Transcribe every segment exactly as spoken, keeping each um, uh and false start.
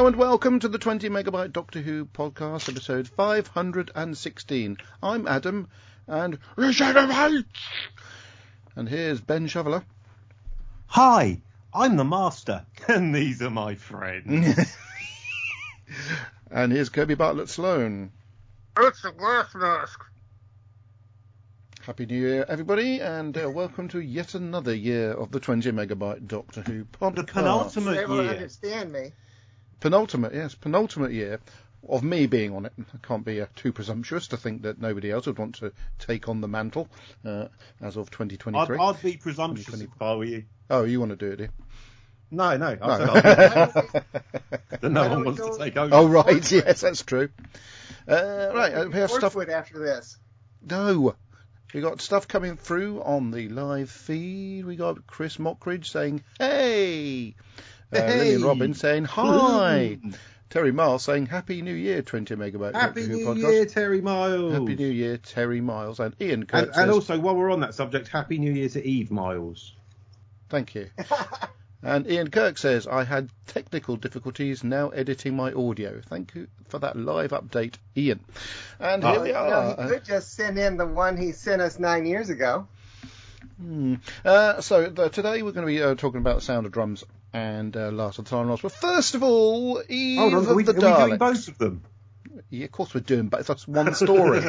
and welcome to the twenty megabyte Doctor Who podcast, episode five hundred sixteen. I'm Adam, and and here's Ben Shoveler. Hi, I'm the Master, and these are my friends. And here's Kirby Bartlett Sloan. It's a glass mask. Happy New Year, everybody, and uh, welcome to yet another year of the twenty megabyte Doctor Who podcast. The penultimate They will year. understand me. Penultimate, yes, penultimate year of me being on it. I can't be uh, too presumptuous to think that nobody else would want to take on the mantle uh, as of twenty twenty-three. I'd, I'd be presumptuous if I were you. Oh, you want to do it, do you? No, no. I No. said I'd be, no Why one don't we wants go- to take over. Oh, right, yes, that's true. Uh, right, uh, we have stuff... Torchwood after this. No, we got stuff coming through on the live feed. We got Chris Mockridge saying, hey! Uh, Hey! Lillian Robbins saying, hi! Terry Miles saying, Happy New Year, twenty megabyte Happy Doctor Who New podcast. Year, Terry Miles. Happy New Year, Terry Miles. And Ian Kirk And, says, and also, while we're on that subject, Happy New Year to Eve Miles. thank you. And Ian Kirk says, I had technical difficulties now editing my audio. Thank you for that live update, Ian. And here Oh, we You know, are. he could just send in the one he sent us nine years ago. Hmm. Uh, so the, today we're going to be uh, talking about the Sound of Drums and uh, Last of the Time Lost. But first of all, Eve Hold on, of are we, the are we Daleks. doing both of them? Yeah, of course we're doing both. That's one story.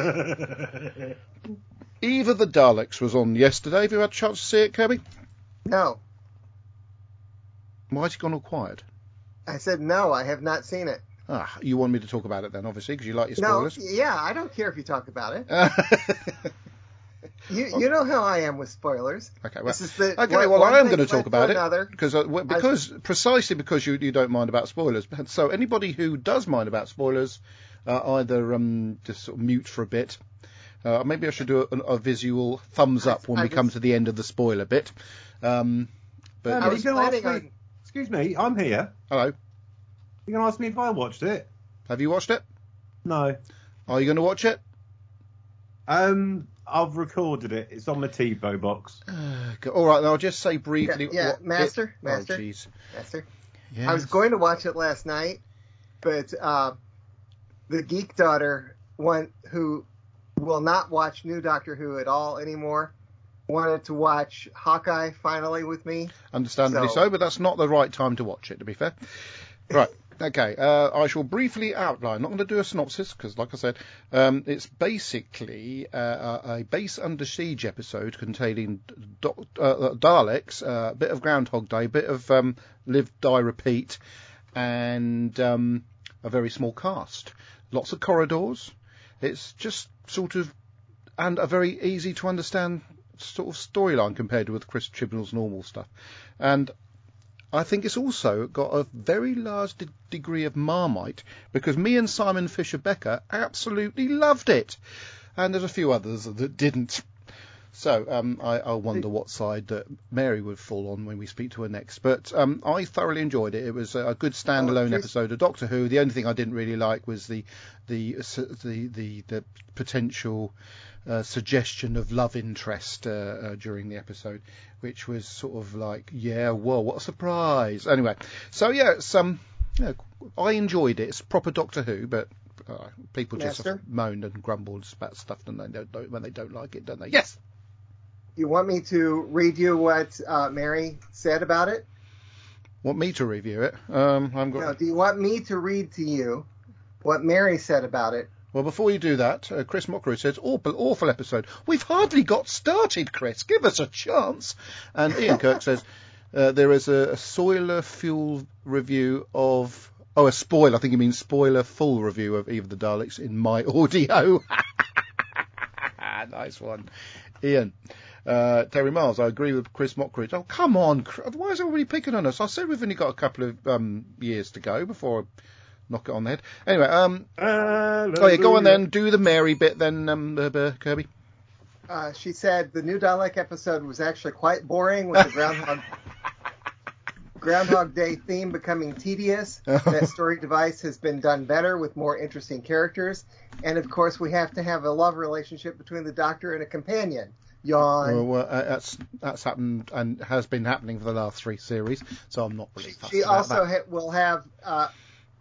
Eve of the Daleks was on yesterday. Have you had a chance to see it, Kirby? No. Why's it gone all quiet? I said no, I have not seen it. Ah, you want me to talk about it then, obviously, because you like your No, spoilers. yeah, I don't care if you talk about it. You you know how I am with spoilers. Okay, well, This is the, okay, one- well, one I am thing going to led talk about another. it because uh, w- because precisely because you, you don't mind about spoilers. So anybody who does mind about spoilers, uh, either um, just sort of mute for a bit. Uh, maybe I should do a, a visual thumbs up when I we come just- to the end of the spoiler bit. Um, but No, I but yes. was you're going to ask planning me. on- Excuse me, I'm here. Hello, You're going to ask me if I watched it? have you watched it? No. Are you going to watch it? Um, I've recorded it. It's on my TiVo box. Uh, all right, I'll just say briefly. Yeah, yeah, what Master, it- Master. Oh, jeez. Master. Yes. I was going to watch it last night, but uh, the geek daughter, one who will not watch New Doctor Who at all anymore, wanted to watch Hawkeye finally with me. Understandably so. So- but that's not the right time to watch it, to be fair. Right, okay. Uh, I shall briefly outline. I'm not going to do a synopsis because, like I said, um, it's basically uh, a a base under siege episode containing do- uh, Daleks, uh, a bit of Groundhog Day, a bit of um, Live, Die, Repeat, and um, a very small cast. Lots of corridors. It's just sort of, and a very easy to understand sort of storyline compared with Chris Chibnall's normal stuff. And I think it's also got a very large de- degree of Marmite because me and Simon Fisher-Becker absolutely loved it. And there's a few others that didn't. So um, I, I'll wonder what side that Mary would fall on when we speak to her next. But um, I thoroughly enjoyed it. It was a good standalone Oh, just- episode of Doctor Who. The only thing I didn't really like was the the the the, the potential uh, suggestion of love interest uh, uh, during the episode, which was sort of like, yeah, whoa, what a surprise. Anyway, so yeah, it's, um, yeah, I enjoyed it. It's proper Doctor Who, but uh, people just Master? moan and grumble about stuff when they don't, when they don't like it, don't they? Yes. You want me to read you what uh, Mary said about it? Want me to review it? Um, I've got. No, do you want me to read to you what Mary said about it? Well, before you do that, uh, Chris Mockery says, awful, awful episode. We've hardly got started, Chris. Give us a chance. And Ian Kirk says, uh, there is a, a Soiler Fuel review of... Oh, a spoiler. I think he means spoiler full review of Eve of the Daleks in my audio. Nice one. Ian. Uh, Terry Miles, I agree with Chris Mockridge. Oh, come on. Why is everybody picking on us? I said we've only got a couple of um, years to go before... knock it on the head. Anyway, um, oh yeah, go on then. Do the Mary bit then, um, uh, uh, Kirby. Uh, she said the new Dalek episode was actually quite boring, with the Groundhog Groundhog Day theme becoming tedious. That story device has been done better with more interesting characters, and of course we have to have a love relationship between the Doctor and a companion. Yawn. Well, well uh, that's that's happened and has been happening for the last three series, so I'm not really fussed She about also that. ha- will have uh,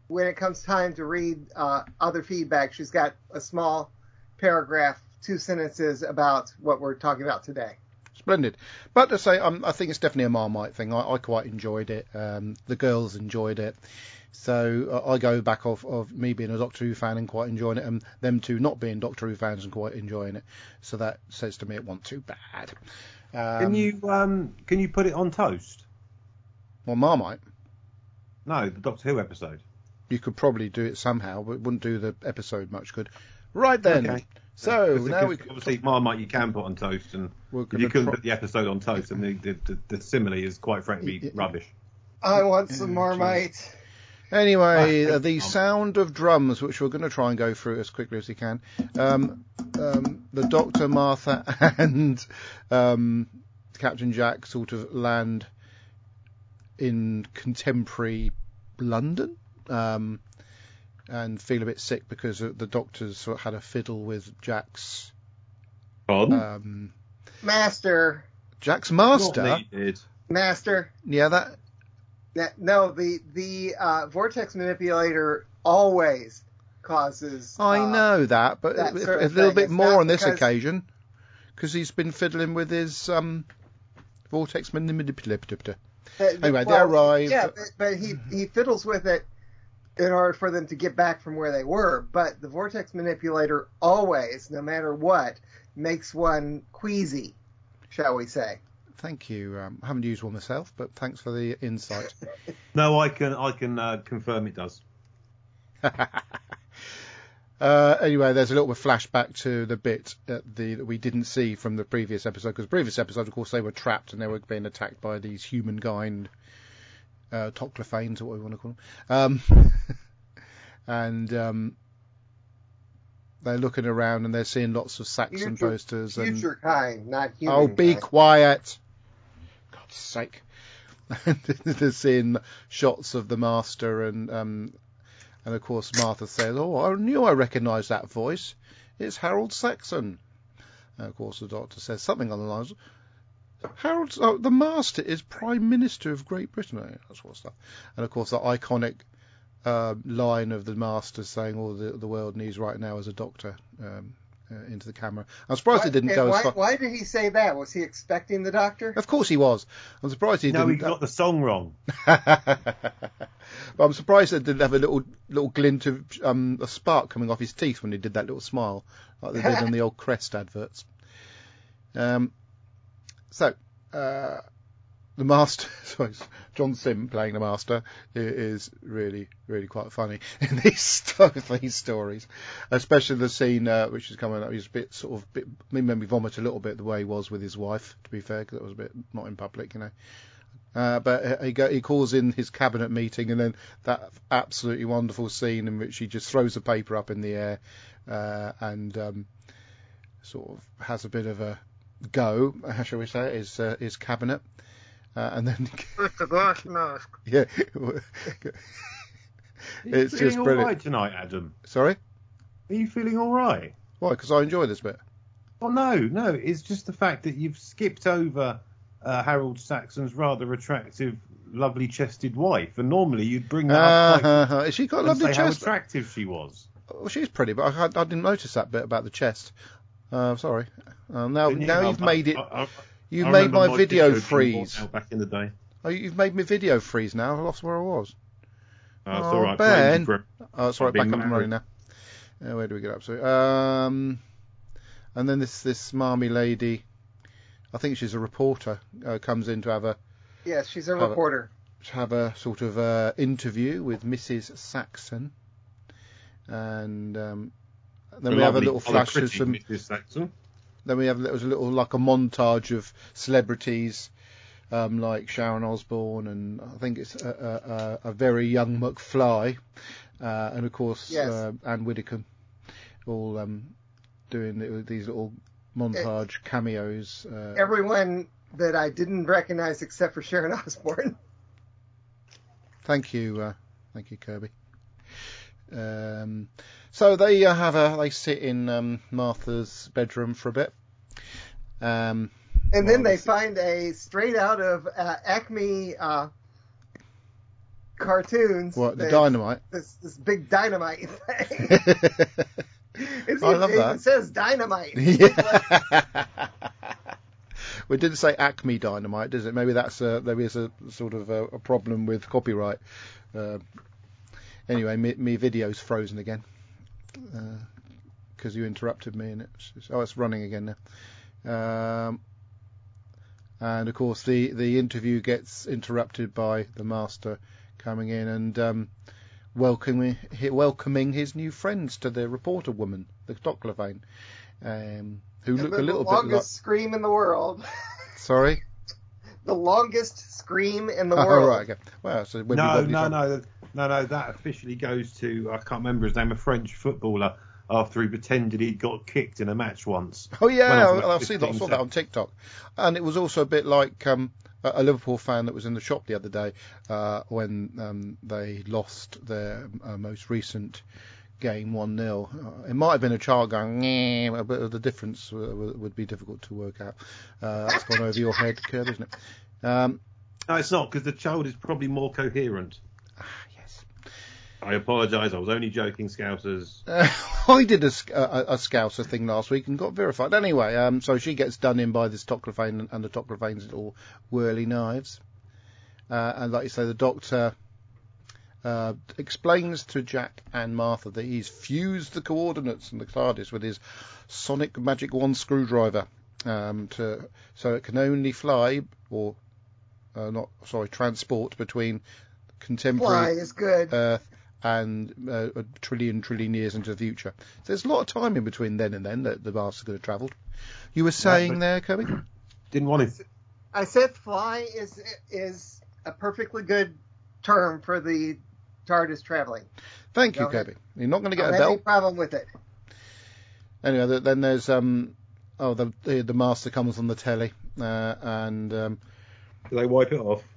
when it comes time to read uh, other feedback, she's got a small paragraph, two sentences about what we're talking about today. Splendid. But to say, um, I think it's definitely a Marmite thing. I, I quite enjoyed it. Um, the girls enjoyed it. So uh, I go back off of me being a Doctor Who fan and quite enjoying it, and them two not being Doctor Who fans and quite enjoying it. So that says to me it wasn't too bad. Um, Can you um can you put it on toast? Well, Marmite, No, the Doctor Who episode. you could probably do it somehow, but it wouldn't do the episode much good. Right then. Okay. So Because- now we because obviously Marmite you can put on toast, and We're if gonna you couldn't try- put the episode on toast, and the the, the, the simile is quite frankly Y- y- rubbish. I want some Marmite. Anyway, Ah, uh, the sound of drums, which we're going to try and go through as quickly as we can. Um, um, the Doctor, Martha, and um, Captain Jack sort of land in contemporary London, um, and feel a bit sick because the Doctor's sort of had a fiddle with Jack's Pardon? um, Master. Jack's Not master. needed. Master. Yeah, that. No, the, the uh, vortex manipulator always causes... I uh, know that, but that a, sort a of little thing. bit It's more not on this because- occasion, because he's been fiddling with his um, vortex manipulator. But- Anyway, they well, arrive- Yeah, but, but he, he fiddles with it in order for them to get back from where they were. But the vortex manipulator always, no matter what, makes one queasy, shall we say. Thank you. Um, I haven't used one myself, but thanks for the insight. No, I can I can uh, confirm it does. Uh, anyway, there's a little bit of flashback to the bit at the that we didn't see from the previous episode, because the previous episode, of course, they were trapped and they were being attacked by these humankind uh, Toclophanes, or what we want to call them. Um, and um, they're looking around and they're seeing lots of Saxon Future- posters. and Future kind, not human Oh, be kind. quiet! God's sake. They're seeing shots of the Master, and um, and of course Martha says, "Oh, I knew I recognised that voice. It's Harold Saxon." And of course the Doctor says something on the lines, "Harold, oh, the Master is Prime Minister of Great Britain." Oh, that sort of stuff. And of course the iconic uh, line of the Master saying, "All the the world needs right now is a Doctor." Um, uh, into the camera. I'm surprised Why, it didn't and go why, as far. why did he say that? Was he expecting the Doctor? Of course he was. I'm surprised he No, he didn't. got the song wrong. But I'm surprised they didn't have a little little glint of um, a spark coming off his teeth when he did that little smile, like they did on the old Crest adverts. Um, so uh, the Master, sorry, John Sim playing the Master i- is really really quite funny in these these stories, especially the scene uh, which is coming up. He's a bit sort of bit, it made me vomit a little bit the way he was with his wife. To be fair, because it was a bit not in public, you know. Uh, but he, go, he calls in his cabinet meeting, and then that absolutely wonderful scene in which he just throws the paper up in the air uh, and um, sort of has a bit of a go, how shall we say, at his, uh, his cabinet. Uh, and then, With the glass mask. yeah, it's Are you just feeling all brilliant. right tonight, Adam? Sorry? Are you feeling all right? Why? Because I enjoy this bit. Well, no, no. It's just the fact that you've skipped over uh, Harold Saxon's rather attractive, lovely-chested wife, and normally you'd bring that up like, Uh, she got a and lovely say how chest. attractive she was. Well, she's pretty, but I, I didn't notice that bit about the chest. Uh, sorry. Um, now, Didn't you? now I- you've made it. I- I- You've I made remember my video dream freeze. now back in the day. Oh, you've made me video freeze now. I lost where I was. Oh, it's Oh, all right. Ben. Blame you Oh, it's all right. I've Back been up and running married. now. Uh, where do we get up to? Um, and then this this smarmy lady, I think she's a reporter, uh, comes in to have a Yes, she's a Have it. reporter. to have a sort of uh, interview with Missus Saxon, and um, then The we have a lovely, little rather flash of pretty some. Missus Saxon. Then we have there was a little like a montage of celebrities, um, like Sharon Osbourne, and I think it's a, a, a very young McFly, uh, and of course Yes. uh, Anne Widdecombe, all um, doing the- these little montage cameos. Uh, Everyone that I didn't recognize except for Sharon Osbourne. Thank you, uh, thank you, Kirby. Um, so they uh, have a they sit in um, Martha's bedroom for a bit. Um, And then Well, they this- find a straight out of uh, Acme uh, cartoons. What, the that- dynamite? This this big dynamite thing. It's, I love it that. even says dynamite. Yeah. We didn't say Acme Dynamite, does it? Maybe that's a, there is a sort of a, a problem with copyright. Uh, anyway, me, me video's frozen again because uh, you interrupted me, and it's, it's oh, it's running again now. Um, and of course, the the interview gets interrupted by the Master coming in and um, welcoming welcoming his new friends to the reporter woman, the Doctor Vane. Um, who And look the a little bit longest like. scream in the world. Sorry? The longest scream in the Oh, world. right, okay. Well, so wibbly No, wobbly no, from- no, no, no. That officially goes to, I can't remember his name, a French footballer after he pretended he got kicked in a match once. Oh, yeah, When I was I, like I've seen that. I saw fifteen, that on TikTok. And it was also a bit like um, a, a Liverpool fan that was in the shop the other day uh, when um, they lost their uh, most recent game one nil. Uh, it might have been a child going, "Nyeh," but the difference w- would be difficult to work out. Uh, that's gone over your head, Kirby, isn't it? Um, No, it's not, because the child is probably more coherent. yes. I apologise, I was only joking, Scousers. Uh, I did a, sc- a, a Scouser thing last week and got verified. Anyway, um, so she gets done in by this Toclafane and, and the Toclafane's little whirly knives. Uh, and like you say, the Doctor uh, explains to Jack and Martha that he's fused the coordinates in the TARDIS with his sonic magic wand screwdriver, um, to so it can only fly or uh, not sorry transport between Fly contemporary is good. Earth and uh, a trillion trillion years into the future. So there's a lot of time in between then and then that the Master could have travelled. You were saying but- there, Kirby? Didn't want it. I said fly is is a perfectly good term for the TARDIS traveling. Thank you, Go ahead. Kirby. You're not going to I get don't a have any bell. problem with it. Anyway, th- then there's um oh the the, the Master comes on the telly uh, and um Do they wipe it off?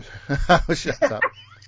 shut up.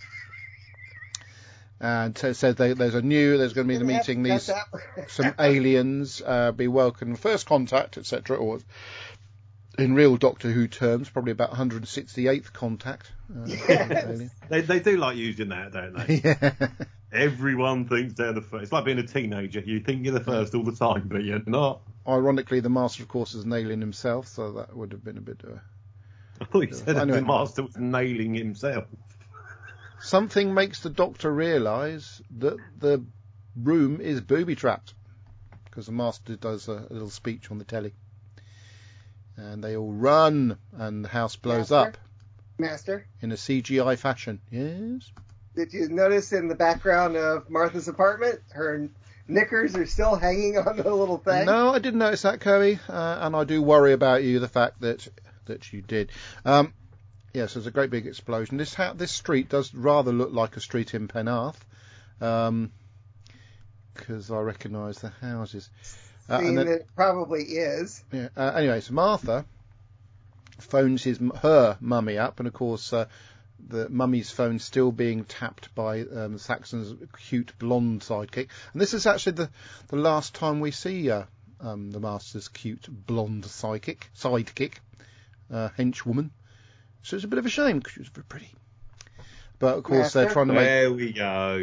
And t- said they, there's a new there's going to be the Gonna have to meeting cut these that. some aliens uh, be welcome first contact etc or in real Doctor Who terms probably about one hundred sixty-eighth contact. Uh, Yes. alien. They they do like using that, don't they? Yeah. Everyone thinks they're the first. It's like being a teenager. You think you're the first all the time, but you're not. Ironically, the Master, of course, is an alien himself, so that would have been a bit. Uh... I thought you said that Anyway. the Master was nailing himself. Something makes the Doctor realise that the room is booby trapped because the Master does a, a little speech on the telly, and they all run, and the house blows Master? up Master, in a C G I fashion. Yes. did you notice in the background of Martha's apartment, her knickers are still hanging on the little thing? No, I didn't notice that, Kirby, uh, and I do worry about you. The fact that that you did. Um, Yes, there's a great big explosion. This ha- this street does rather look like a street in Penarth, because um, I recognise the houses. Uh, Seeing and then, it probably is. yeah, uh, anyway, so Martha phones his her mummy up, and of course uh, the mummy's phone's still being tapped by um, Saxon's cute blonde sidekick. And this is actually the, the last time we see uh, um, the Master's cute blonde sidekick, sidekick, uh, henchwoman. So it's a bit of a shame because she was very pretty. But of course Master? they're trying to make. There we go.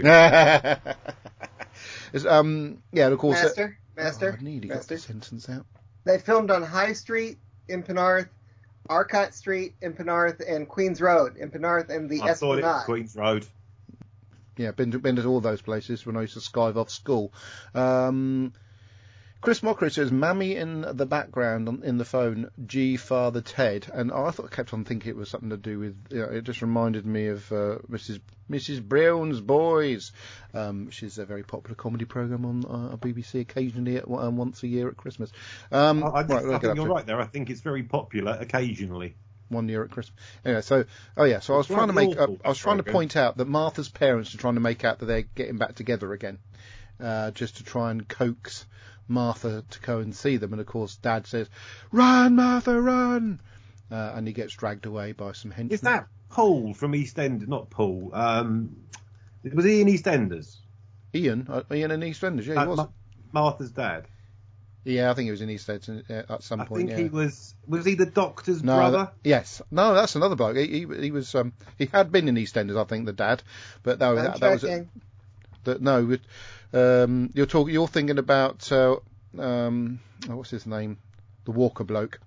It's, um, yeah, and of course. Master, Master, Oh, I nearly got Master. the sentence out. They filmed on High Street in Penarth, Arcot Street in Penarth, and Queens Road in Penarth, and the I thought it was Esplanade. Queen's Road. Yeah, been to, been to all those places when I used to skive off school. Um, Chris Mockery says, Mammy in the background on, in the phone, G Father Ted. And I thought I kept on thinking it was something to do with, you know, it just reminded me of uh, Missus Missus Brown's Boys, um, which is a very popular comedy programme on uh, B B C occasionally at, um, once a year at Christmas. Um, I, I, right, we'll I get up think you're to right there. I think it's very popular occasionally. one year at Christmas. Anyway, so oh yeah, so I was It's trying to bloody make, uh, awful, I was trying to program. point out that Martha's parents are trying to make out that they're getting back together again, uh, just to try and coax Martha to go and see them. And of course, Dad says, "Run, Martha, run!" Uh, and he gets dragged away by some henchmen. Is that Paul from EastEnders? Not Paul. Um, was he in EastEnders? Ian? Uh, Ian and EastEnders? Yeah, he Uh, was. Ma- Martha's dad. Yeah, I think he was in EastEnders uh, at some I point. think yeah. he was. Was he the Doctor's No, brother? that- yes. No, that's another bloke. He, he, he was. Um, he had been in EastEnders, I think, the dad, but no, I'm that, that was. checking. That no, it- um, you're talking. You're thinking about uh, um, oh, what's his name? The Walker bloke.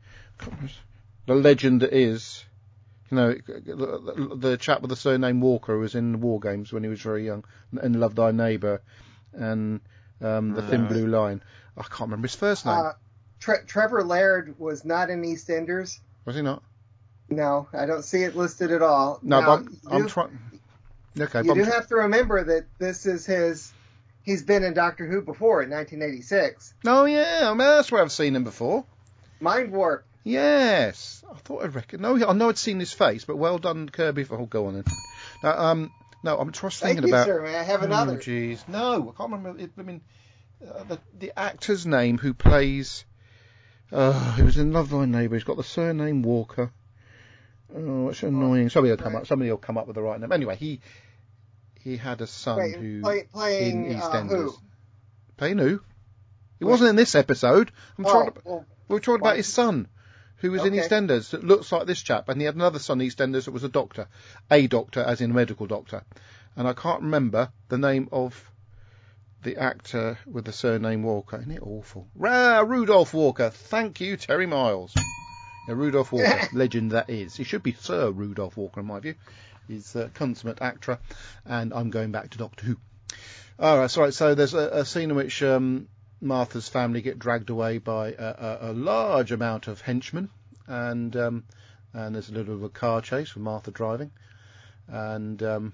The legend that is. You know, the, the chap with the surname Walker who was in the War Games when he was very young, and Love Thy Neighbour, and um, The Thin No. Blue Line. I can't remember his first name. Uh, Tre- Trevor Laird was not in EastEnders. Was he not? No, I don't see it listed at all. No, now, but I'm, you I'm do, trying. Okay, you but I'm do tr- have to remember that this is his. He's been in Doctor Who before in nineteen eighty-six. Oh yeah, I mean, that's where I've seen him before. Mind Warp. Yes, I thought I reckon. No, I know I'd seen his face, but well done, Kirby. For, oh, go on then. Now, um, no, I'm just Thank thinking you, about. sir. May I have Oh, another? jeez, no, I can't remember. It, I mean, uh, the the actor's name who plays. Uh, who was in Love Thy Neighbour. He's got the surname Walker. Oh, it's annoying. Somebody will come up. Somebody will come up with the right name. Anyway, he he had a son Wait, who play, playing in uh, EastEnders. who? Payne who? He Wait. wasn't in this episode. I'm Oh, trying to. well, We were talking why- about his son, who was in Okay. EastEnders, that looks like this chap, and he had another son in EastEnders that was a doctor, a doctor, as in a medical doctor, and I can't remember the name of the actor with the surname Walker. Isn't it awful? Ra- Rudolph Walker. Thank you, Terry Miles. Yeah, Rudolph Walker, legend that is. He should be Sir Rudolph Walker, in my view. He's a consummate actor, and I'm going back to Doctor Who. All right, sorry. So there's a, a scene in which um, Martha's family get dragged away by a, a, a large amount of henchmen, and um, and there's a little bit of a car chase with Martha driving, and um,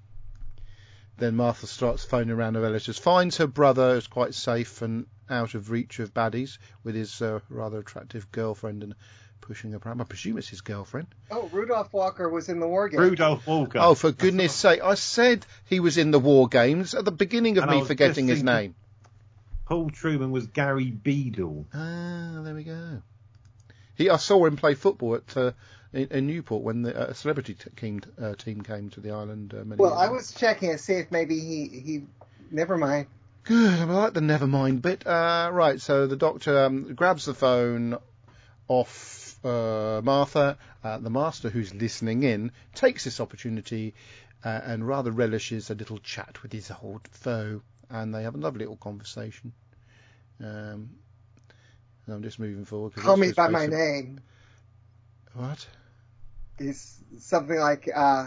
then Martha starts phoning around her relatives, finds her brother who's quite safe and out of reach of baddies with his uh, rather attractive girlfriend and pushing her around. I presume it's his girlfriend. Oh, Rudolph Walker was in the War Games. Rudolph Walker. Oh, for goodness sake! I said he was in the War Games at the beginning of And I me was forgetting just his thinking- name. Paul Truman was Gary Beadle. Ah, there we go. He, I saw him play football at uh, in, in Newport when the uh, celebrity t- team, uh, team came to the island. Uh, many Well, years I ago. was checking to see if maybe he he. Never mind. Good. I like the never mind bit. Uh, right. So the doctor um, grabs the phone off uh, Martha. Uh, the master, who's listening in, takes this opportunity uh, and rather relishes a little chat with his old foe, and they have a lovely little conversation. Um, and I'm just moving forward. 'cause Call it's- me it's by my basically- name. What? Is something like uh,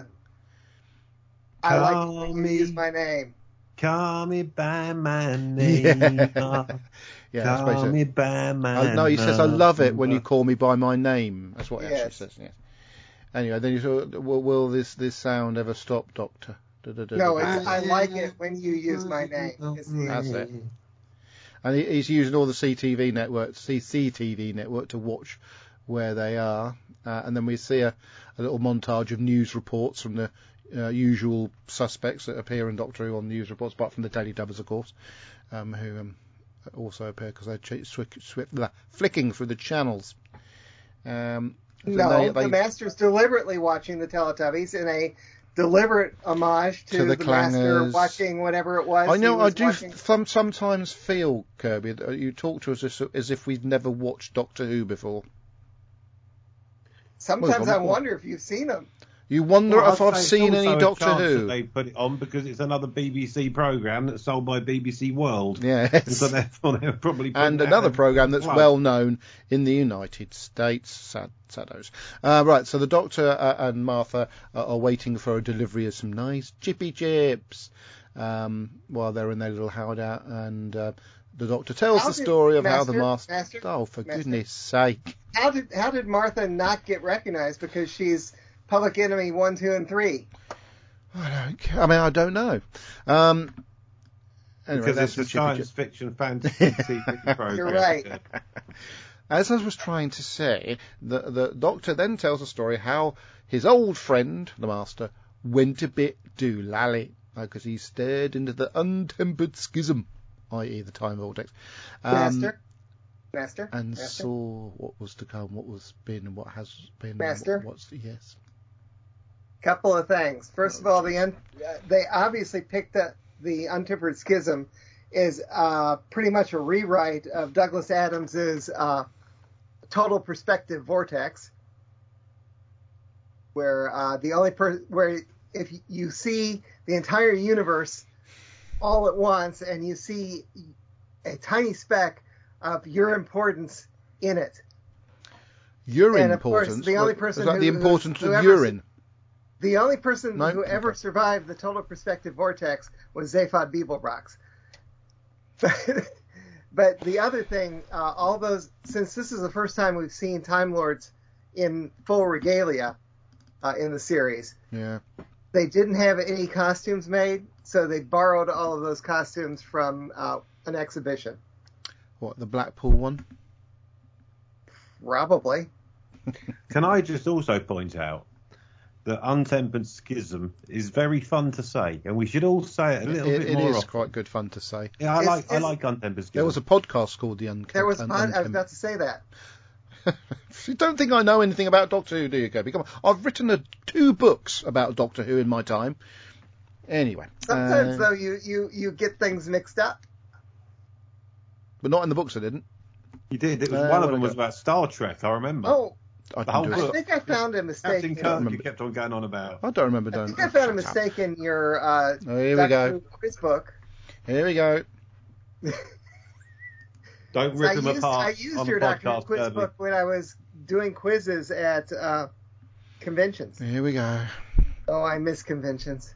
I like Call it when you me. use my name. Call me by my name. Yeah. Yeah, that's Call basically. me by my I, no, he says, I love it when you number." call me by my name. That's what he actually Yes. says, yes. Anyway, then you sort of, will, will this, this sound ever stop, Doctor? Da, da, da, No, da, da. it's I like it when you use my name. It's the- That's it. And he, he's using all the C T V network, C C T V network to watch where they are. Uh, and then we see a, a little montage of news reports from the uh, usual suspects that appear in Doctor Who on news reports, apart from the Daily Dubbers, of course, um, who um, also appear because they're ch- swift, swift, blah, flicking through the channels. Um, so No, they- the they- Master's deliberately watching the Teletubbies in a deliberate homage to, To the the, Master clangers. watching whatever it was. I know. he I was do watching. some, sometimes feel, Kirby, that you talk to us as, as if we've never watched Doctor Who before. Sometimes Well, I well, wonder if you've seen them. You wonder Well, if I'd I've say it's seen also any a Doctor chance that Who. They put it on because it's another B B C programme that's sold by B B C World. Yes. And so therefore they're probably putting And it out another in programme that's plug. well known in the United States. Sad, saddos. Uh, right, so the Doctor uh, and Martha uh, are waiting for a delivery of some nice chippy chips um, while they're in their little hideout, and uh, the Doctor tells How the did- story of how the Master, Master... Master, Oh, for Master. goodness sake. How did how did Martha not get recognized because she's Public Enemy one, two, and three? I don't care. I mean, I don't know. Um, anyway, Because that's it's a some chippy science chips. fiction fantasy T V programme. You're right. As I was trying to say, the, the Doctor then tells a story how his old friend, the Master, went a bit doolally because he stared into the untempered schism, that is the time vortex, um, Master, Master, and Master. saw what was to come, what was been, and what has been. and Master? What, what's yes. Couple of things. First of all, the un- uh, they obviously picked up the untempered schism is uh, pretty much a rewrite of Douglas Adams's uh, Total Perspective Vortex, where uh, the only per- where if you see the entire universe all at once and you see a tiny speck of your importance in it. Urine And of course, importance? the only What- person is that who, the importance who, of whoever- urine? The only person No? who ever Okay. survived the Total Perspective Vortex was Zaphod Beeblebrox. But, but the other thing, uh, all those, since this is the first time we've seen Time Lords in full regalia uh, in the series, Yeah. they didn't have any costumes made, so they borrowed all of those costumes from uh, an exhibition. What, the Blackpool one? Probably. Can I just also point out that Untempered Schism is very fun to say, and we should all say it a little It, bit it more is often. quite good fun to say. Yeah, I Is- like I is- like Untempered Schism. There was a podcast called The Unkempt. There was Un- fun. I was Unkempt. about to say that. You don't think I know anything about Doctor Who, do you, Kirby? Come on. I've written a, two books about Doctor Who in my time. Anyway. Sometimes, uh, though, you, you, you get things mixed up. But not in the books, I didn't. You did. It was Uh, one of what them I was got? about Star Trek. I remember. Oh, I The didn't whole do I it. book. think I found a mistake. Captain in- Kirk, remember. you kept on going on about. I don't remember I doing think it. I found a Shut up. mistake in your uh, Oh, here we Doctor go. Who quiz book. Here we go. Don't So rip I him used, apart I used on your the Doctor Who podcast, quiz Kirby. book when I was doing quizzes at uh, conventions. Here we go. Oh, I miss conventions.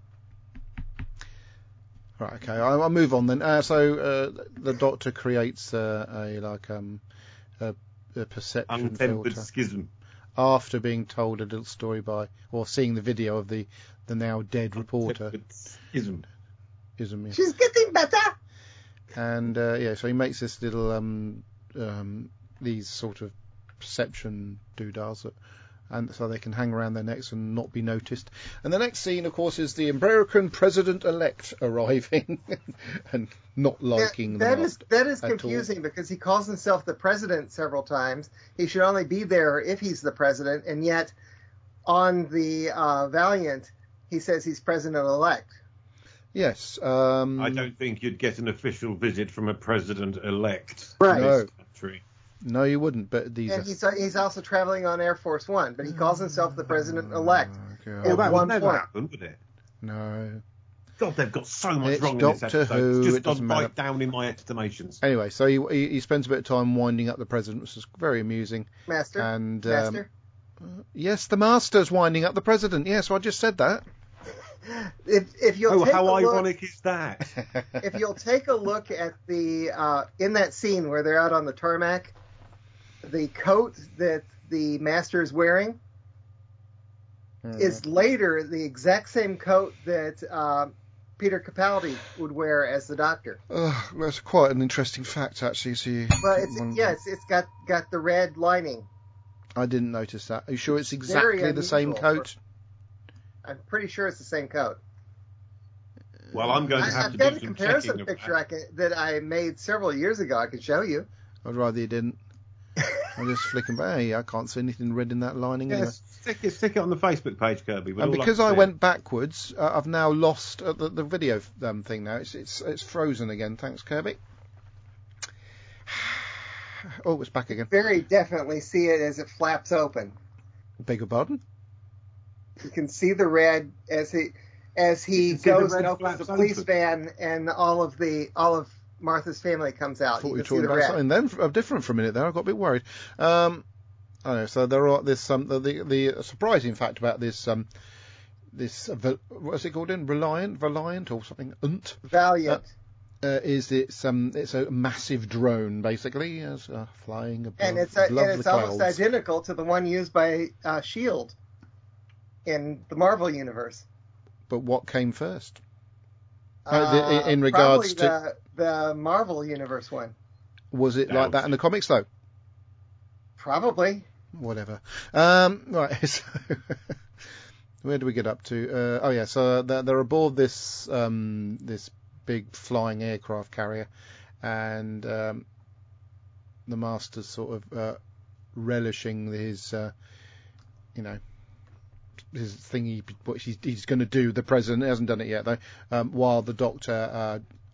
Right, okay. I'll, I'll move on then. Uh, so uh, the Doctor creates uh, a like um a, a perception Untempered filter Schism. after being told a little story by or seeing the video of the the now dead reporter. Untempered Schism. Isn't he? She's getting better. And uh, yeah, so he makes this little um um these sort of perception doodahs that. And so they can hang around their necks and not be noticed. And the next scene, of course, is the American president-elect arriving and not liking Yeah, the that is mask that is at all. confusing because he calls himself the president several times. He should only be there if he's the president, and yet on the uh, Valiant, he says he's president-elect. Yes. Um, I don't think you'd get an official visit from a president-elect Right. in No. this country. No, you wouldn't. But these. And are... he's he's also traveling on Air Force One, but he calls himself the president-elect. Oh, Yeah, Well, God. that one would never point. happen, would it? No. God, they've got so much It's wrong in this Doctor episode. Who, It's it just doesn't gone matter. right down in my estimations. Anyway, so he, he he spends a bit of time winding up the president, which is very amusing. Master, And um, master. yes, the master's winding up the president. Yes, I just said that. If if you'll Oh, take how a look, ironic is that? if you'll take a look at the uh, in that scene where they're out on the tarmac, the coat that the master is wearing is later the exact same coat that uh, Peter Capaldi would wear as the Doctor. Uh, that's quite an interesting fact, actually. So you, But it's one- yeah, it's, it's got got the red lining. I didn't notice that. Are you sure it's Very exactly the same unusual coat? I'm pretty sure it's the same coat. Well, I'm going to I, have I've to got do a some comparison checking of picture that. I can, that I made several years ago. I could show you. I'd rather you didn't. I'm just flicking back. Hey, I can't see anything red in that lining Yeah, anyway. stick, it, stick it on the Facebook page, Kirby. We'd And all like because to I see went it. backwards, uh, I've now lost uh, the, the video um, thing. Now it's it's it's frozen again. Thanks, Kirby. Oh, it's back again. Very definitely see it as it flaps open. Beg your pardon. You can see the red as he as You he can see the goes red and opens the flaps police open. van, and all of the all of Martha's family comes I out. thought You we were can see talking the about red. something then uh, different for a minute there. I got a bit worried. Um, I don't know. So there are this um the the, the surprising fact about this um this uh, Val- what's it called in Reliant Valiant or something unt Valiant. uh, is it's um it's a massive drone basically as uh, flying above, and it's a, above and it's the almost clouds. identical to the one used by uh, Shield in the Marvel universe. But what came first? Uh, the- Uh, in regards probably the, the Marvel universe one. Was it like that in the comics though? Probably. Whatever. Um, right. So where do we get up to? Uh, oh yeah. So they're, they're aboard this um, this big flying aircraft carrier, and um, the master's sort of uh, relishing his, uh, you know, his thing. He, what he's, he's going to do. The president hasn't done it yet though. Um, while the Doctor uh,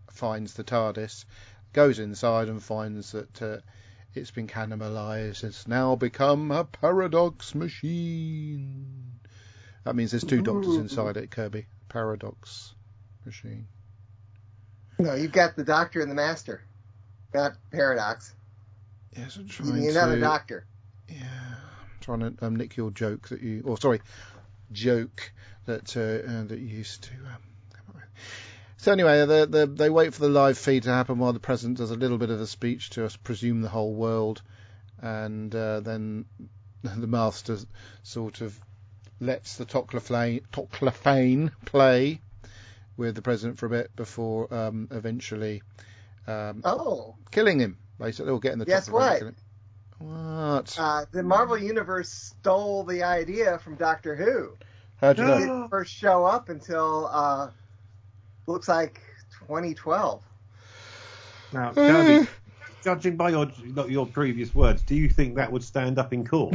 finds the TARDIS, goes inside and finds that uh, it's been cannibalised. It's now become a paradox machine. That means there's two doctors inside it, Kirby. Paradox machine. No, you've got the Doctor and the Master, not Paradox. Yes, I'm You trying need to... another Doctor. Yeah, I'm trying to um, nick your joke that you... Or, sorry, joke that uh, uh, that you used to... Um, come up with. So anyway, the, the, they wait for the live feed to happen while the President does a little bit of a speech to, I presume, the whole world. And uh, then the Master sort of lets the Toclafane play with the President for a bit before um, eventually um, Oh. killing him, basically, or getting the Guess Toclafane what? to kill him. What? Uh, the Marvel Universe stole the idea from Doctor Who. How'd you It know? didn't first show up until, uh, looks like twenty twelve. Now, Kirby, judging by your not your previous words, do you think that would stand up in court?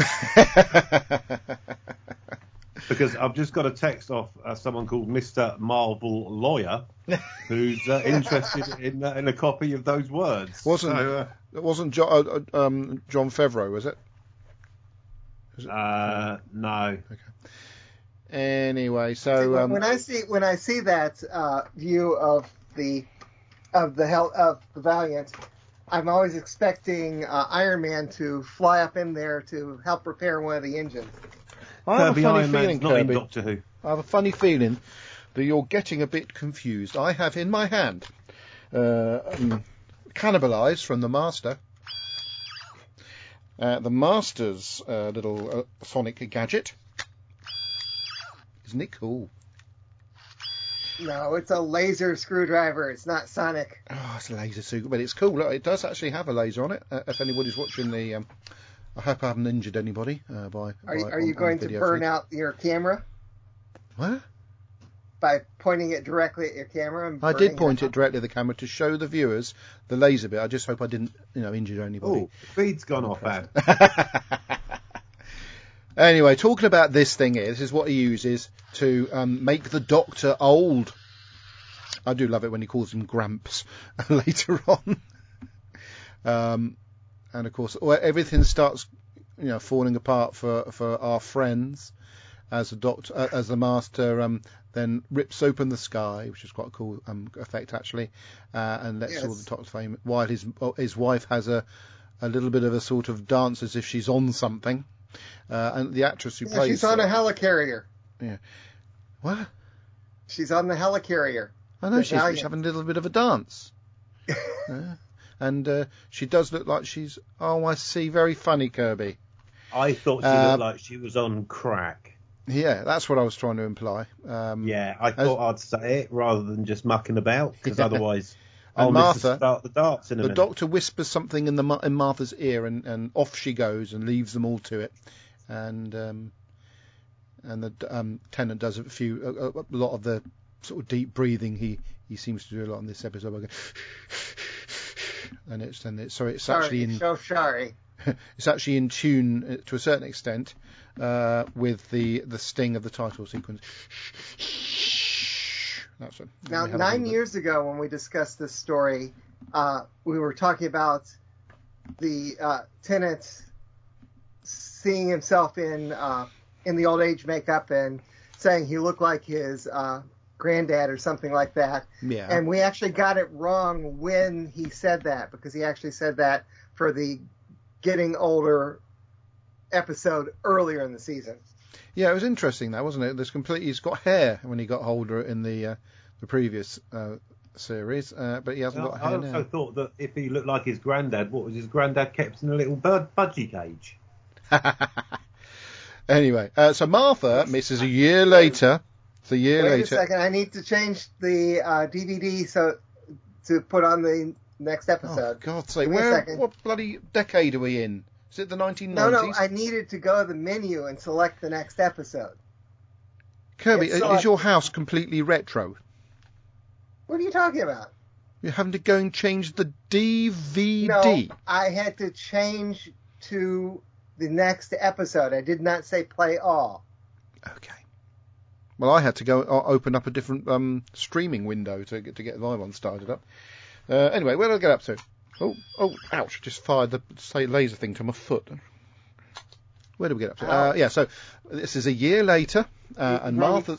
Because I've just got a text off uh, someone called Mister Marvel Lawyer, who's uh, interested in uh, in a copy of those words. Wasn't So, uh, it wasn't John, uh, um, John Favreau, was it? Was it? uh, no. Okay. Anyway, See, so when, um, when I see when I see that uh, view of the of the hell of the Valiant, I'm always expecting uh, Iron Man to fly up in there to help repair one of the engines. I have Kirby a funny Iron feeling, Man's not in Kirby. Doctor Who. I have a funny feeling that you're getting a bit confused. I have in my hand uh, um, cannibalised from the Master. Uh, the Master's uh, little uh, sonic gadget. Isn't it cool? No, it's a laser screwdriver. It's not sonic. Oh, it's a laser suit, but it's cool. Look, it does actually have a laser on it. Uh, if anybody's watching the, um, I hope I haven't injured anybody uh, by. Are, by you- are on, you on going to video burn feed. out your camera What? by pointing it directly at your camera? And I did burning point it it directly at the camera to show the viewers the laser bit. I just hope I didn't, you know, injure anybody. Oh, the feed's gone off, Ad. Anyway, talking about this thing here, this is what he uses to um, make the Doctor old. I do love it when he calls him Gramps later on. um, and of course, well, everything starts, you know, falling apart for, for our friends as the Doctor, uh, as the Master um, then rips open the sky, which is quite a cool um, effect actually, uh, and lets Yes. all the Doctor fame. While his his wife has a a little bit of a sort of dance as if she's on something. Uh, and the actress who Yeah, plays... she's on uh, a helicarrier. Yeah. What? She's on the helicarrier. I know The she's, she's Valiant. having a little bit of a dance. Yeah. And uh, she does look like she's... Oh, I see. Very funny, Kirby. I thought she Uh, looked like she was on crack. Yeah, that's what I was trying to imply. Um, Yeah, I thought I'd say it rather than just mucking about, because Yeah. otherwise And I'll miss the Martha- start the darts in a The minute. Doctor whispers something in the Ma- in Martha's ear, and, and off she goes and leaves them all to it. And um, and the um, Tennant does a few a, a lot of the sort of deep breathing he, he seems to do a lot in this episode. By going, and it's and it's so it's Sorry, actually in so sorry. it's actually in tune uh, to a certain extent uh, with the the sting of the title sequence. That's it. Now, We have a nine little bit- years ago, when we discussed this story, uh, we were talking about the uh, Tennant seeing himself in uh, in the old age makeup and saying he looked like his uh, granddad or something like that. Yeah. And we actually got it wrong when he said that, because he actually said that for the getting older episode earlier in the season. Yeah, it was interesting that, wasn't it? There's completely he's got hair when he got older in the uh, the previous uh, series, uh, but he hasn't got I hair also now. thought that if he looked like his granddad, what was his granddad kept in a little bird budgie cage? Anyway, uh, so Martha misses a year later. It's a year Wait later. a second, I need to change the uh, D V D so to put on the next Oh, episode. God's sake! Give me a Where? second. What bloody decade are we in? Is it the nineteen No, nineties? no, I needed to go to the menu and select the next episode. Kirby, It's is not- your house completely retro? What are you talking about? You're having to go and change the D V D. No, I had to change to the next episode. I did not say play all. Okay. Well, I had to go uh, open up a different um, streaming window to get to get my one started up. Uh, anyway, where did I get up to? Oh, oh, ouch! Just fired the say laser thing to my foot. Where did we get up to? Uh, yeah, so this is a year later, uh, and Martha's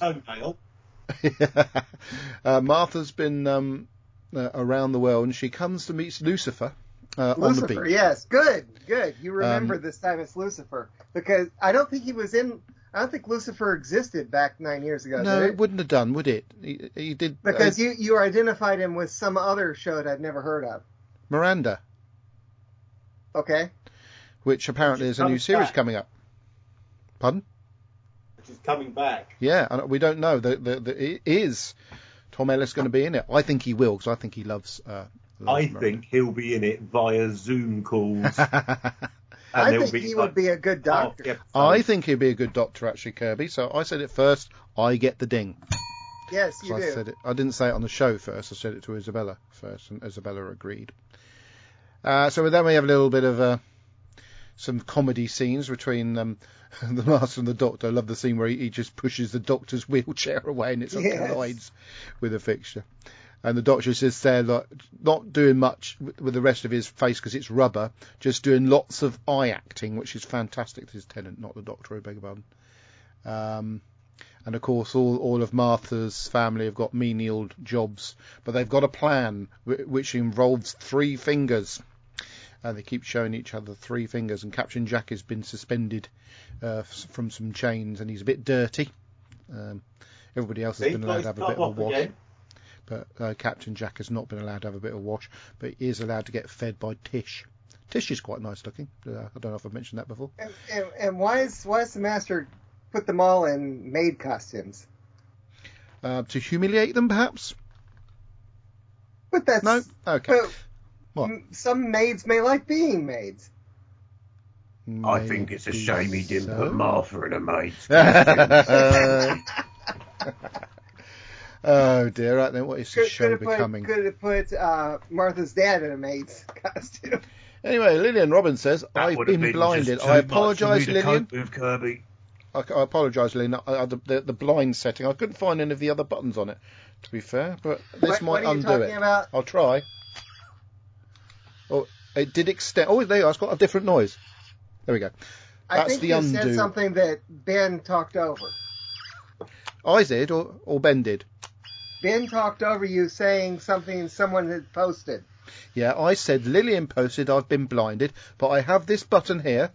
uh, Martha's been um, uh, around the world, and she comes to meet Lucifer uh, on the beach. Lucifer, yes, good, good. You remember Um, this time it's Lucifer because I don't think he was in. I don't think Lucifer existed back nine years ago. No, did it it wouldn't have done, would it? He, he did because uh, you you identified him with some other show that I'd never heard of. Miranda, Okay. which apparently is a new series back. coming up. Pardon? Which is coming back. Yeah, and we don't know. The, the, the, is Tom Ellis going to be in it? I think he will, because I think he loves. Uh, loves I Miranda. think he'll be in it via Zoom calls. And I there'll think be he like would be a good half doctor. the episode. I think he'd be a good doctor, actually, Kirby. So I said it first. I get the ding. Yes, you So I do. said it. I didn't say it on the show first. I said it to Isabella first, and Isabella agreed. Uh, so then we have a little bit of uh, some comedy scenes between um, the Master and the Doctor. I love the scene where he, he just pushes the Doctor's wheelchair away, and it's Yes. collides with a fixture. And the Doctor is just there, like, not doing much with, with the rest of his face because it's rubber, just doing lots of eye acting, which is fantastic. This is Tennant, not the Doctor, I beg your pardon. Um, and of course, all, all of Martha's family have got menial jobs, but they've got a plan w- which involves three fingers. And they keep showing each other three fingers. And Captain Jack has been suspended uh, f- from some chains, and he's a bit dirty. Um, everybody else has He's been got allowed his to have a top bit of a off wash. again. But uh, Captain Jack has not been allowed to have a bit of wash, but he is allowed to get fed by Tish. Tish is quite nice looking. Uh, I don't know if I've mentioned that before. And, and, and why is why is the master put them all in maid costumes? Uh, to humiliate them, perhaps? But that's No? Okay. But What? m- some maids may like being maids. I think it's a Maybe shame he didn't so. put Martha in a maid's Oh dear, right then, what is this Could, show could have put becoming? could have put uh, Martha's dad in a maid's costume. Anyway, Lillian Robbins says, I've been blinded. I apologise, Lillian. With Kirby. I, I apologise, Lillian. I, I, the, the, the blind setting, I couldn't find any of the other buttons on it, to be fair, but this What- might what are you undo talking it. about? I'll try. Oh, it did extend. Oh, there you go. It's got a different noise. There we go. I That's think the you undo. said something that Ben talked over. I did, or, or Ben did. Ben talked over you saying something someone had posted. Yeah, I said Lillian posted I've been blinded, but I have this button here,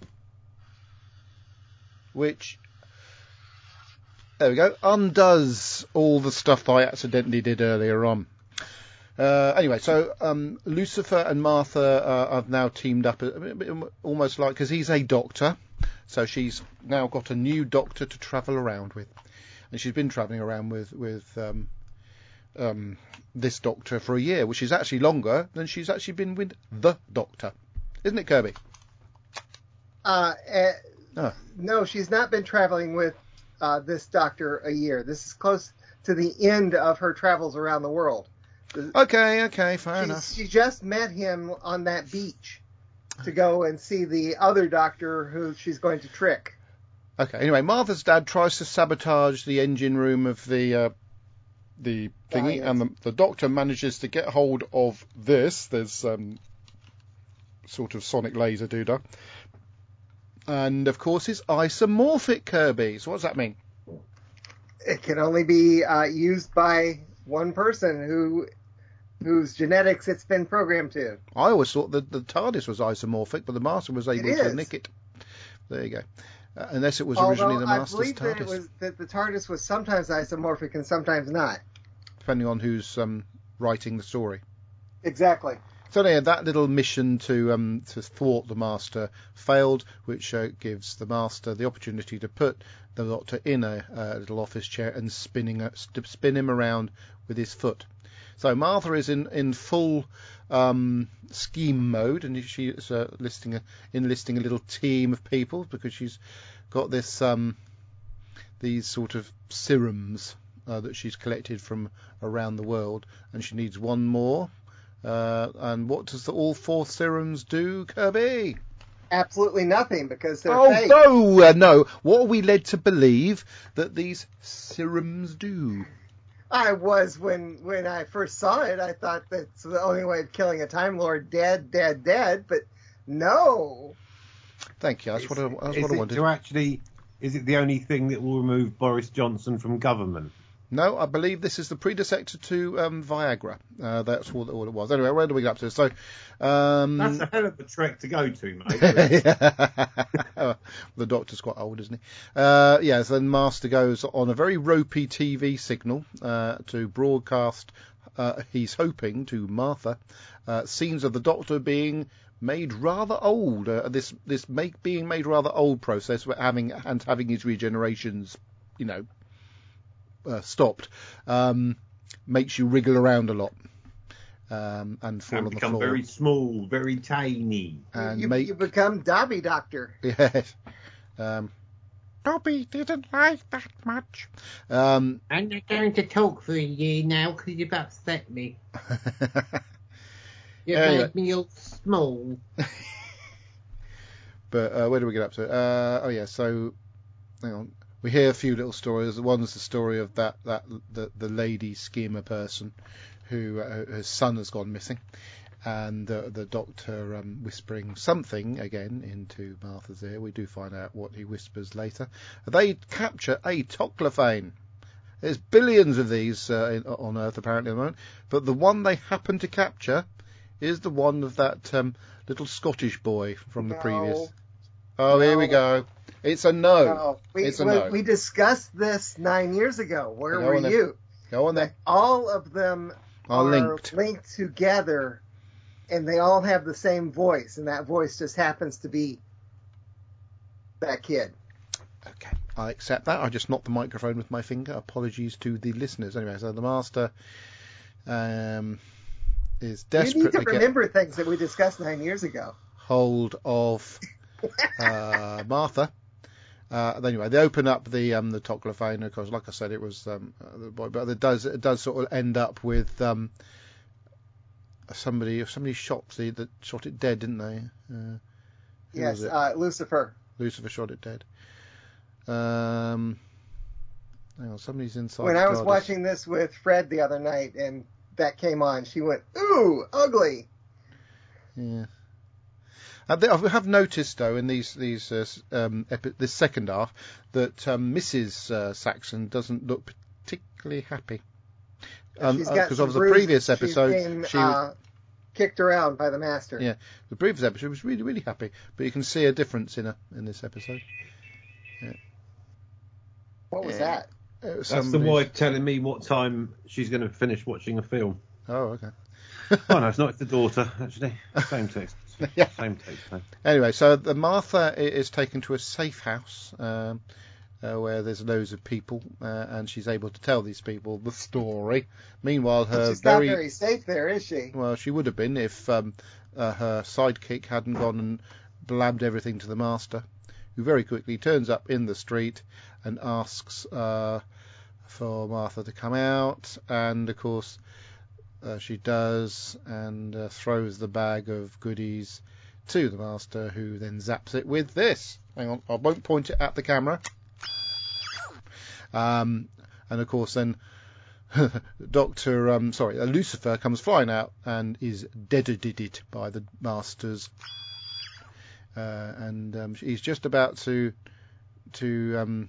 which, there we go, undoes all the stuff I accidentally did earlier on. Uh, anyway, so um, Lucifer and Martha uh, have now teamed up, a bit, bit, almost like, because he's a doctor, so she's now got a new doctor to travel around with. And she's been travelling around with, with um, um, this doctor for a year, which is actually longer than she's actually been with the Doctor. Isn't it, Kirby? Uh, eh, Oh. No, she's not been traveling with uh, this doctor a year. This is close to the end of her travels around the world. Okay, okay, fair She's, enough. she just met him on that beach to go and see the other doctor who she's going to trick. Okay, anyway, Martha's dad tries to sabotage the engine room of the uh, the thingy, Valiant. and the, the Doctor manages to get hold of this. There's um, sort of sonic laser doodah. And, of course, it's isomorphic, Kirby. So what does that mean? It can only be uh, used by one person who whose genetics it's been programmed to. I always thought that the TARDIS was isomorphic, but the Master was able It to is. nick it. There you go. Uh, unless it was Although originally the I Master's believe that, TARDIS, it was, that the TARDIS was sometimes isomorphic and sometimes not. depending on who's um, writing the story. Exactly. So yeah, that little mission to um, to thwart the Master failed, which uh, gives the Master the opportunity to put the Doctor in a uh, little office chair and spinning uh, st- spin him around with his foot. So Martha is in in full um, scheme mode, and she is uh, listing a, enlisting a little team of people because she's got this um, these sort of serums uh, that she's collected from around the world, and she needs one more. Uh, and what does the all four serums do, Kirby? absolutely nothing because they're Oh, fake. no, uh, no. What are we led to believe that these serums do? I was when when I first saw it. I thought that's the only way of killing a Time Lord, dead, dead, dead. But no. Thank you. That's Is, what I, that's is what I it wanted. to actually, is it the only thing that will remove Boris Johnson from government? No, I believe this is the predecessor to um, Viagra. Uh, that's all, all it was. Anyway, where do we get up to? So, um, That's a hell of a trek to go to, mate. the Doctor's quite old, isn't he? Uh, yeah, so then Master goes on a very ropey T V signal uh, to broadcast, uh, he's hoping, to Martha, uh, scenes of the Doctor being made rather old. Uh, this this make being made rather old process, having and having his regenerations, you know, Uh, stopped, um, makes you wriggle around a lot um, and fall and on the become floor. very small, very tiny. And you, make you become Dobby Doctor. yes. Um, Dobby didn't like that much. Um, I'm not going to talk for a year now because you've upset me. You've Anyway. made me all small. but uh, where do we get up to? Uh, oh yeah, so hang on. We hear a few little stories. One's the story of that, that the, the lady schemer person who uh, her son has gone missing, and uh, the Doctor um, whispering something again into Martha's ear. We do find out what he whispers later. They capture a Toclophane. There's billions of these uh, in, on Earth apparently at the moment, but the one they happen to capture is the one of that um, little Scottish boy from the No. previous. Oh, No. here we go. It's a no. No, we, it's a we, no. we discussed this nine years ago. Where Go were on then. you? Go on then. That all of them Are are linked. linked together, and they all have the same voice, and that voice just happens to be that kid. Okay, I accept that. I just knocked the microphone with my finger. Apologies to the listeners. Anyway, so the Master um, is You desperate need to to get remember things that we discussed nine years ago. hold of uh, Martha. Uh, anyway, they open up the um, the Toclophane because, like I said, it was um, uh, the boy, but it does it does sort of end up with um, somebody somebody shot the that shot it dead, didn't they? Uh, who Yes, was it? uh, Lucifer. Lucifer shot it dead. Um, hang on, somebody's inside. When the I was TARDIS. watching this with Fred the other night, and that came on, she went, "Ooh, ugly." Yeah. Uh, th- I have noticed, though, in these these uh, s- um, epi- this second half, that um, Missus Uh, Saxon doesn't look particularly happy. Um, She's uh, got 'cause some of the bruises. previous She's episode, being, she was uh, kicked around by the Master. yeah, the previous episode was really really happy, but you can see a difference in her in this episode. What was Yeah. that? It was That's the somebody's- wife telling me what time she's going to finish watching a film. Oh, okay. Oh no, it's not. It's the daughter, actually. Same text. Yeah. Same text. Same. Anyway, so the Martha i- is taken to a safe house um, uh, where there's loads of people, uh, and she's able to tell these people the story. Meanwhile, her She's very, not very safe there, is she? well, she would have been if um, uh, her sidekick hadn't gone and blabbed everything to the Master, who very quickly turns up in the street and asks uh, for Martha to come out, and of course uh, she does, and uh, throws the bag of goodies to the Master, who then zaps it with this. Hang on, I won't point it at the camera. Um, and of course then Doctor, um, sorry, uh, Lucifer comes flying out and is deaded by the Masters. Uh, and um, he's just about to to um,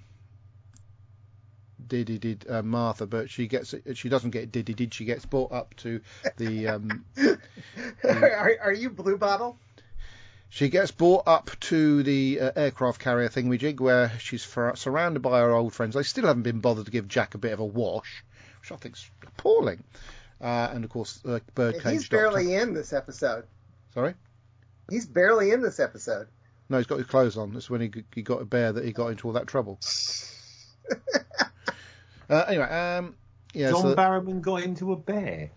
did uh, Martha, but she gets she doesn't get did she gets brought up to the um, are, are you Blue Bottle? she gets brought up to the uh, aircraft carrier thingamajig where she's for, surrounded by her old friends. They still haven't been bothered to give Jack a bit of a wash, which I think's appalling. Uh, and of course, uh, Birdcage He's Doctor. barely in this episode. Sorry. He's barely in this episode. No, he's got his clothes on. That's when he he got a bear that he got into all that trouble. uh, anyway, um, yeah. John so... Barrowman got into a bear.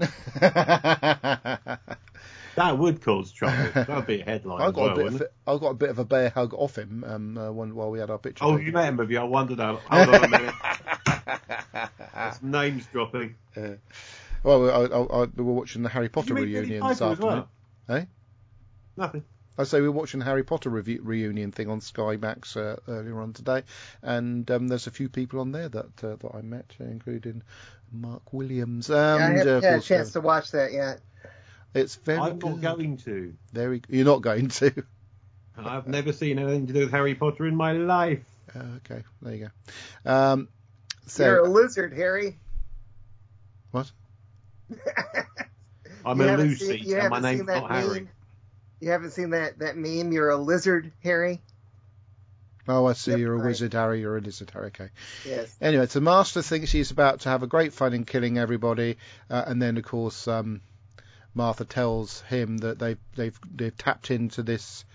That would cause trouble. That would be a headline. I as got well, a bit. wouldn't Of, it? I got a bit of a bear hug off him um, uh, when, while we had our picture. Oh, taken. you met him, have you? I wondered how. Hold on a minute. There's names dropping. Uh, well, I, I, I, we were watching the Harry Did Potter you meet Billy reunion this Piper as afternoon. well? Eh? Nothing. I say we were watching the Harry Potter review, reunion thing on Sky Max uh, earlier on today, and um, there's a few people on there that uh, that I met, including Mark Williams. Um, yeah, I haven't uh, of had a course, chance uh, to watch that yet. It's very I'm good. not going to. Very, you're not going to. I've never seen anything to do with Harry Potter in my life. Uh, okay, there you go. Um, so, You're a lizard, Harry. What? I'm You a haven't Lucy, seen- you and my haven't seen name's that not Harry. meme? You haven't seen that, that meme? You're a lizard, Harry? Oh, I see. Yep, You're a right. wizard, Harry. You're a lizard, Harry. Okay. Yes. Anyway, so Master thinks he's about to have a great fun in killing everybody, uh, and then of course um, Martha tells him that they've they've they've tapped into this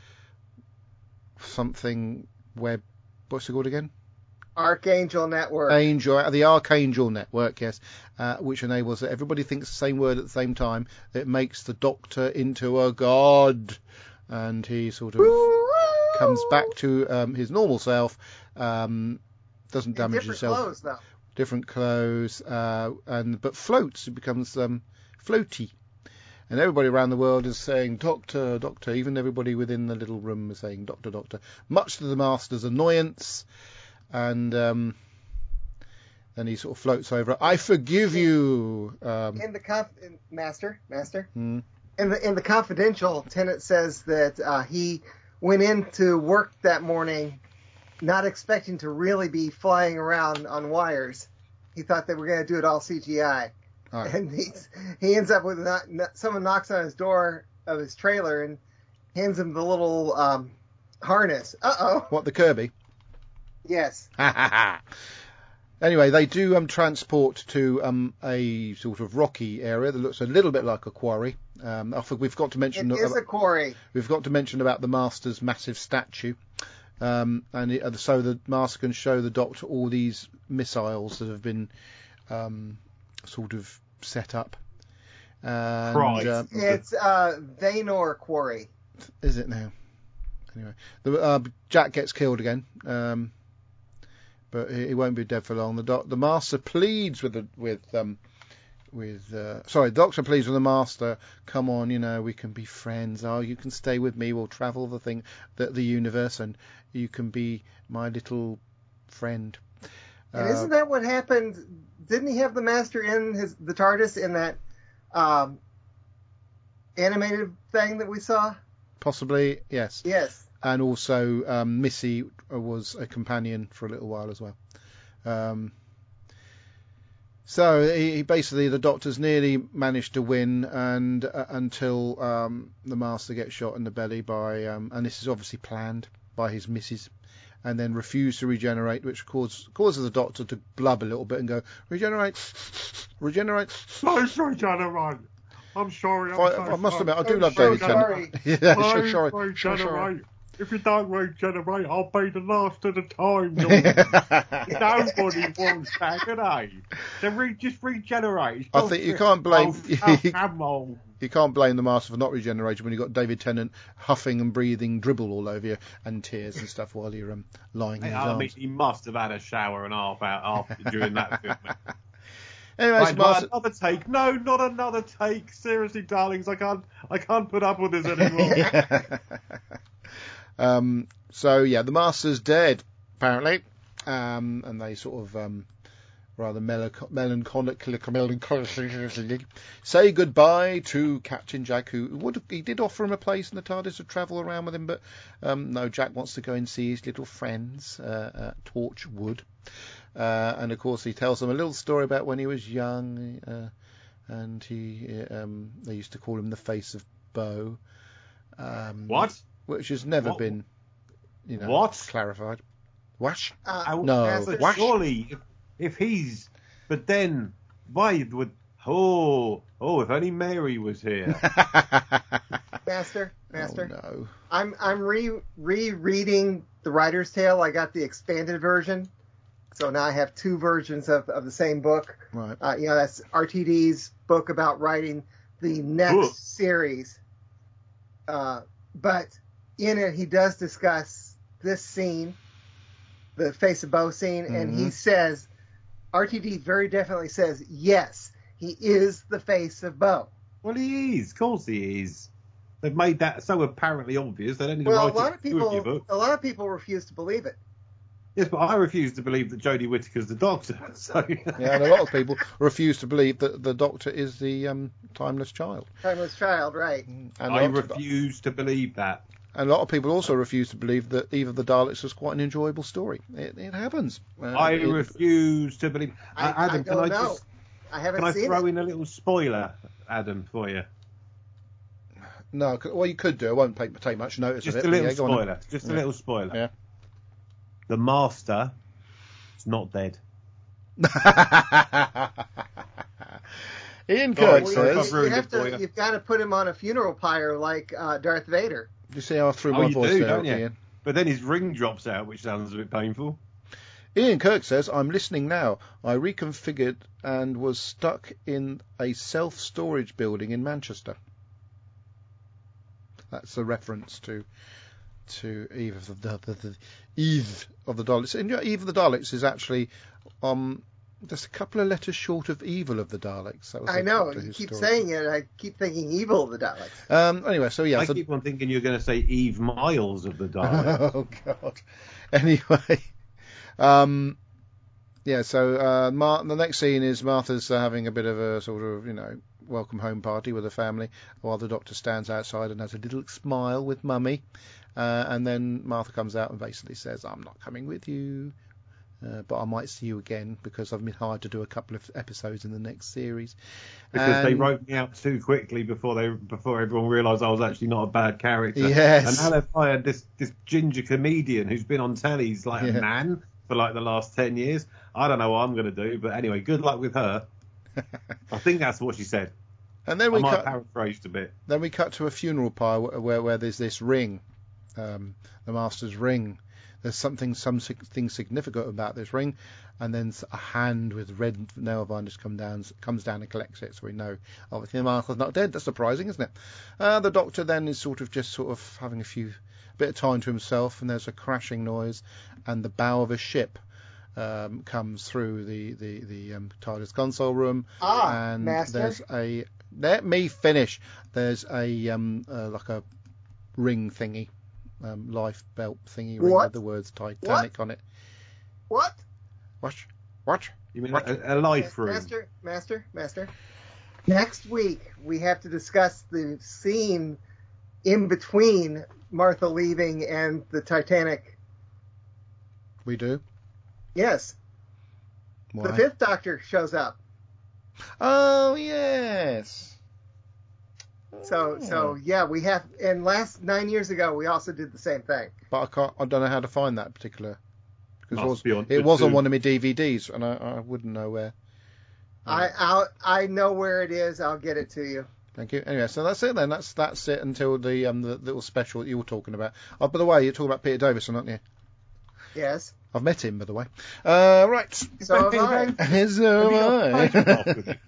something web. What's it called again? Archangel Network. Angel, the Archangel Network, yes, uh, which enables that everybody thinks the same word at the same time. It makes the Doctor into a god, and he sort of comes back to um, his normal self. Um, doesn't In damage different himself. clothes, though. Different clothes, uh, and but floats. It becomes um, floaty, and everybody around the world is saying "Doctor, Doctor." Even everybody within the little room is saying "Doctor, Doctor," much to the Master's annoyance. And um, then he sort of floats over. I forgive you, um, In the conf- in, master, master. hmm. In the in the confidential, Tennant says that uh, he went into work that morning, not expecting to really be flying around on wires. He thought they were going to do it all C G I, All right. and he's, he ends up with not, not, someone knocks on his door of his trailer and hands him the little um, harness. Uh oh. What, the Kirby? Yes. Anyway, they do um, transport to um, a sort of rocky area that looks a little bit like a quarry. Um, I think we've got to It mention is a quarry. we've got to mention about the Master's massive statue, um, and it, so the Master can show the Doctor all these missiles that have been um, sort of set up. And, Christ. uh, It's uh, Vaynor Quarry. is it now? Anyway, the, uh, Jack gets killed again. Um, But he won't be dead for long. The doc, the Master pleads with the with um with uh, sorry, the Doctor pleads with the Master. Come on, you know we can be friends. Oh, you can stay with me. We'll travel the thing, the, the universe, and you can be my little friend. And Uh, isn't that what happened? Didn't he have the Master in his the TARDIS in that um, animated thing that we saw? Possibly, yes. Yes. And also um, Missy was a companion for a little while as well. Um, so he, he basically, the Doctor's nearly managed to win, and uh, until um, the Master gets shot in the belly by, um, and this is obviously planned by his missus, and then refuse to regenerate, which cause, causes the Doctor to blub a little bit and go, regenerate, regenerate. Please regenerate. I'm sorry. I'm I, so I must sorry. admit, I do I'm love so David Tennant. sorry. Yeah, so Please sorry. So regenerate. sorry. If you don't regenerate, I'll be the last of the time. Nobody wants that, do they? So re- just regenerate. It's I think you bullshit. can't blame- Oh, oh, come on. You can't blame the Master for not regenerating when you've got David Tennant huffing and breathing dribble all over you and tears and stuff while you're um, lying in his I arms. mean, he must have had a shower and a half out after, during that film. Anyway, Right, Master... right, another take. No, not another take. Seriously, darlings, I can't, I can't put up with this anymore. um, so yeah, the Master's dead apparently, um, and they sort of um, rather melancho- melancholically, melancholically say goodbye to Captain Jack, who would he did offer him a place in the TARDIS to travel around with him, but um, no, Jack wants to go and see his little friends uh, at Torchwood. Uh, and of course, he tells them a little story about when he was young, uh, and he um, they used to call him the Face of Bo. Um, What? Which has never What? been, you know, What? clarified. What? Uh, I- No. Master, But What? surely, if, if he's, but then why would? Oh, oh! If only Mary was here. Master, Master. Oh, no. I'm I'm re rereading the Writer's Tale. I got the expanded version, so now I have two versions of, of the same book. Right. Uh, you know, that's R T D's book about writing the next Cool. series. Uh, but in it, he does discuss this scene, the Face of Bo scene, and he Mhm. says, R T D very definitely says, yes, he is the Face of Bo. Well, he is. Of course, he is. They've made that so apparently obvious. They don't need Well, a to write lot it of in your people, book. a lot of people refuse to believe it. Yes, but I refuse to believe that Jodie Whittaker's the Doctor. So Yeah, and a lot of people refuse to believe that the Doctor is the um, timeless child. Timeless child, right? And I a lot of- refuse to believe that. And a lot of people also refuse to believe that Eve of the Daleks was quite an enjoyable story. It, it happens. Uh, I it- refuse to believe. I, Uh, Adam, I don't can I know. just I haven't can I seen throw it. in a little spoiler, Adam, for you? No, c- well, you could do. I won't take, take much notice Just of a it. little yeah, go on then. spoiler. Just a Yeah. little spoiler. Yeah. The Master is not dead. Ian Sorry, Kirk sorry, Well, you, says, I've you ruined have it for to. you. You've got to put him on a funeral pyre like uh, Darth Vader. "Do you see how I threw Oh, my you voice do, there, don't you? Ian?" But then his ring drops out, which sounds a bit painful. Ian Kirk says, "I'm listening now. I reconfigured and was stuck in a self-storage building in Manchester." That's a reference to to Eve of the, the, the Eve of the Daleks. And you know, Eve of the Daleks is actually um just a couple of letters short of Evil of the Daleks. That was I a know. Doctor You Who keep story. saying it. I keep thinking evil of the Daleks. Um. Anyway, so yeah. I so, keep on thinking you're going to say Eve Miles of the Daleks. oh God. Anyway, um, yeah. So uh, Mar- the next scene is Martha's uh, having a bit of a sort of you know welcome home party with her family, while the Doctor stands outside and has a little smile with Mummy, uh, and then Martha comes out and basically says, "I'm not coming with you." Uh, but I might see you again because I've been hired to do a couple of episodes in the next series. Because they And- wrote me out too quickly before they before everyone realised I was actually not a bad character. Yes. And now they've hired this, this ginger comedian who's been on telly's like Yeah. a man for like the last ten years. I don't know what I'm going to do, but anyway, good luck with her. I think that's what she said. And then I we might cut. have paraphrased a bit. Then we cut to a funeral pyre where where, where there's this ring, um, the Master's ring. There's something something significant about this ring, and then a hand with red nail varnish come down comes down and collects it. So we know obviously the Master's not dead. That's surprising, isn't it? Uh, the Doctor then is sort of just sort of having a few bit of time to himself, and there's a crashing noise, and the bow of a ship um, comes through the the the um, TARDIS console room, Ah, and Master. there's a let me finish. There's a um uh, like a ring thingy, um, life belt thingy ring What? with the words Titanic on it. What? What? What? You mean What? a, a life room? Master, Master, Master. Next week we have to discuss the scene in between Martha leaving and the Titanic. We do. Yes, Why? the Fifth Doctor shows up. Oh yes. So, Oh. so yeah, we have. And last nine years ago, we also did the same thing. But I can't. I don't know how to find that particular. Because it Must was, be on it was on YouTube. one of my D V Ds, and I, I wouldn't know where. I, I'll, I know where it is. I'll get it to you. Thank you. Anyway, so that's it then. That's that's it until the um the little special that you were talking about. Oh, by the way, you're talking about Peter Davison, aren't you? Yes. I've met him, by the way. Uh, right. So have I. So Have you got am a I. photograph with you?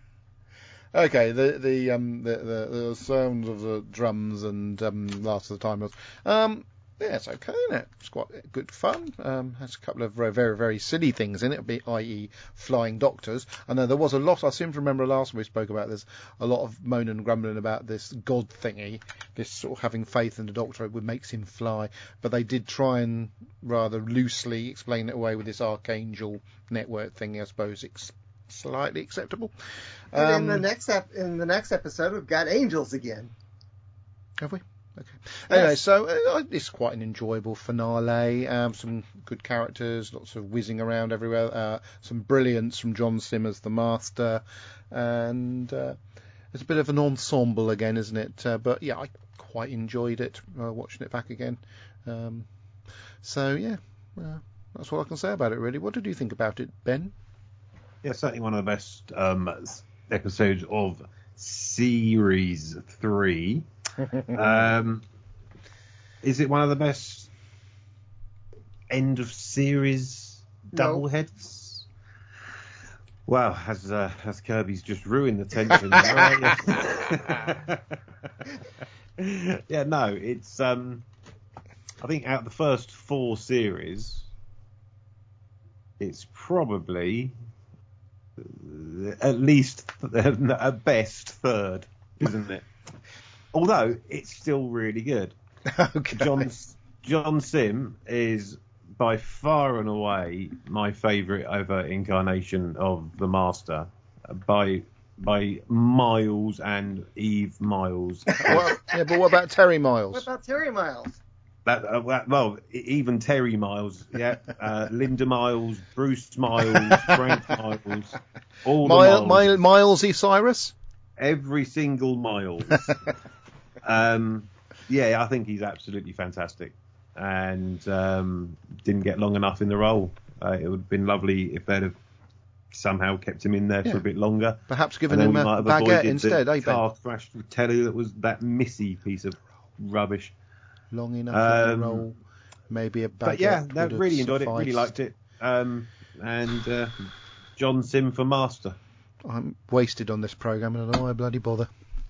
Okay, the the um the, the the sound of the drums and um Last of the Time Lords. Um, yeah, it's okay, isn't it? It's quite good fun. Um, has a couple of very very very silly things in it, be that is flying doctors. I know there was a lot. I seem to remember last time we spoke about this, a lot of moaning and grumbling about this God thingy, this sort of having faith in the Doctor would makes him fly. But they did try and rather loosely explain it away with this Archangel network thingy, I suppose. It's slightly acceptable. And in the Um, next ep- in the next episode, we've got angels again. Have we? Okay. Yes. Anyway, so uh, it's quite an enjoyable finale. Um, some good characters, lots of whizzing around everywhere. Uh, some brilliance from John Simmers, the Master, and uh, it's a bit of an ensemble again, isn't it? Uh, but yeah, I quite enjoyed it uh, watching it back again. Um, so yeah, uh, that's what I can say about it. Really, what did you think about it, Ben? Yeah, certainly one of the best um, episodes of series three. um, is it one of the best end of series No. double heads? Wow, has uh, has Kirby's just ruined the tension? there, yeah, no, it's um, I think out of the first four series, it's probably at least at best third, isn't it? Although it's still really good. Okay. John John Sim is by far and away my favourite ever incarnation of the Master, by by miles and Eve miles. Well, yeah, but what about Terry What Miles? about Terry Miles? That, uh, that- well, e- even Terry Miles, yeah, uh, Linda Miles, Bruce Miles, Frank Miles, all the Mile, Miles, Mile, Milesy Cyrus? every single Miles. um, yeah, I think he's absolutely fantastic, and um, didn't get long enough in the role. Uh, it would have been lovely if they'd have somehow kept him in there Yeah. for a bit longer. Perhaps And given then him we a might have baguette avoided instead, the eh, Ben? car crash with telly that was that missy piece of rubbish. Long enough in Um, the role. Maybe a baguette But yeah, no, would have really enjoyed it, really sufficed. liked it. Um, and uh, John Sim for Master. I'm wasted on this programme and I don't know why I bloody bother.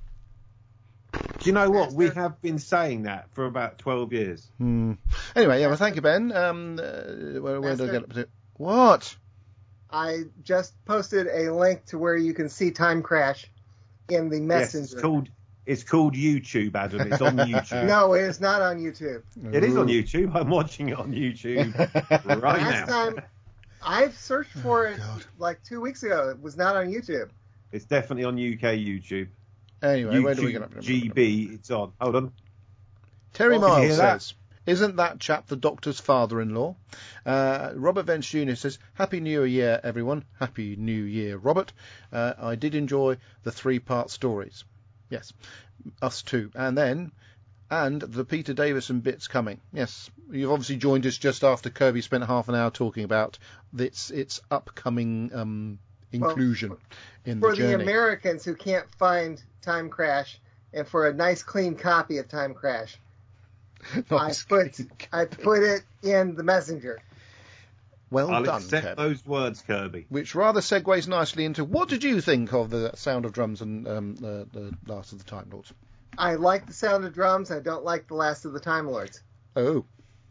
Do you know what? We Master. have been saying that for about twelve years. Hmm. Anyway, yeah, well, thank you, Ben. Um, uh, where, where do I Master. get up to? What? I just posted a link to where you can see Time Crash in the Yes, Messenger. it's called it's called YouTube, Adam. It's on YouTube. No, it is not on YouTube. It is on Ooh. YouTube. I'm watching it on YouTube right Last now. time I've searched for Oh, it God. like two weeks ago. It was not on YouTube. It's definitely on U K YouTube. Anyway, where do we get up YouTube to? G B. It's on. Hold on. Terry Well, can you Miles hear that? says, isn't that chap the Doctor's father-in-law? Uh, Robert Vance Junior says, Happy New Year, everyone. Happy New Year, Robert. Uh, I did enjoy the three-part stories. Yes, us too. And then, and the Peter Davison bits coming. Yes, you've obviously joined us just after Kirby spent half an hour talking about its, its upcoming um, inclusion in the For the journey. Americans who can't find Time Crash, and for a nice clean copy of Time Crash, Nice. I put I put it in the Messenger. Well I'll done, accept Kev. those words, Kirby. Which rather segues nicely into what did you think of the Sound of Drums and um, the, the Last of the Time Lords? I like the sound of drums. I don't like the Last of the Time Lords. Oh,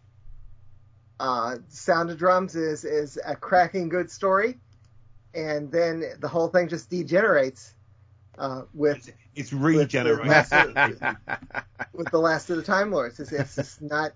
Uh, Sound of Drums is is a cracking good story, and then the whole thing just degenerates uh, with It's, it's with regenerating. the, last of, with the Last of the Time Lords. It's, it's just not.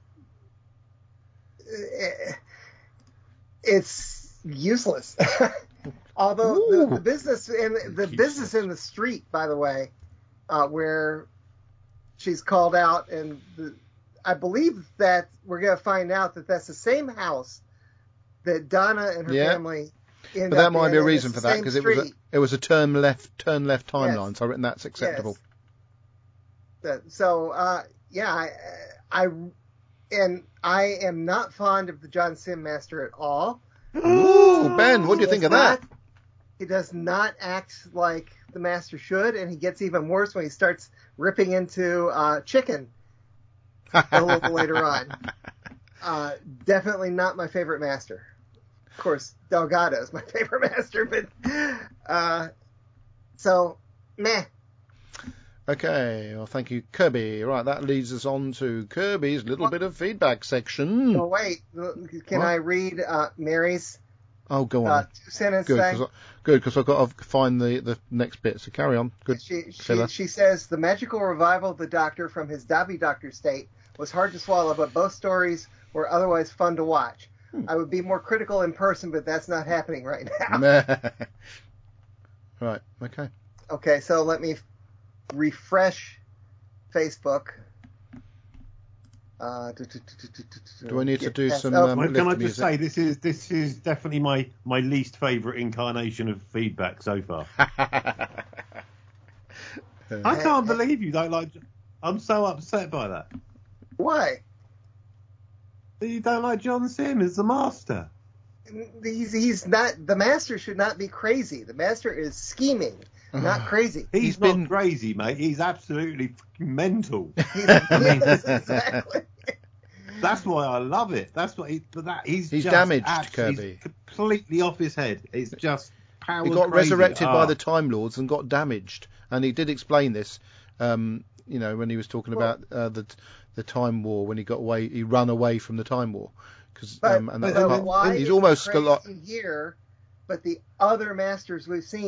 It's useless. Although the, Ooh. the business in the Keep business in the street, by the way, uh, where she's called out, and the, I believe that we're going to find out that that's the same house that Donna and her Yeah. family end but that up might in, be a and reason it's for the that same because it was a street. it was a turn left turn left timeline. Yes. So I've written that's acceptable. Yes. That- So uh, yeah, I, I and I am not fond of the John Sim Master at all. Ooh, Ben, what do you He think does of that? not- He does not act like the Master should, and he gets even worse when he starts ripping into uh, chicken a little later on. Uh, definitely not my favorite Master. Of course, Delgado is my favorite Master, but uh, so meh. Okay, well, thank you, Kirby. Right, that leads us on to Kirby's little bit of feedback section. Well, wait, can What? I read uh, Mary's Oh, go on. uh, then. two sentence Good, thing? because good, because I've got to find the, the next bit. So carry on. Good. She, she, filler. she says the magical revival of the Doctor from his Dobby Doctor state was hard to swallow, but both stories were otherwise fun to watch. Hmm. I would be more critical in person, but that's not happening right now. Right. Okay. Okay, so let me f- refresh Facebook. Uh, do, do, do, do, do, Do I need to get do past- some, oh, um, Well, can I lift just music. say this is this is definitely my, my least favourite incarnation of feedback so far. I can't believe you don't like. I'm so upset by that. why? That you don't like John Sim as the Master. He's, he's not. The Master should not be crazy. The Master is scheming, not crazy. He's, He's not been- crazy, mate. He's absolutely fucking mental. He's, yes, exactly. That's why I love it. That's what he. But that he's He's just damaged, abs- Kirby. He's completely off his head. It's just power. He got crazy. resurrected by Ah. the Time Lords and got damaged, and he did explain this. Um, you know, when he was talking Well- about uh, the the Time War, when he got away, he ran away from the Time War, because But, um, and that but was part, why he's is almost he a lot. crazy here? But the other Masters we've seen,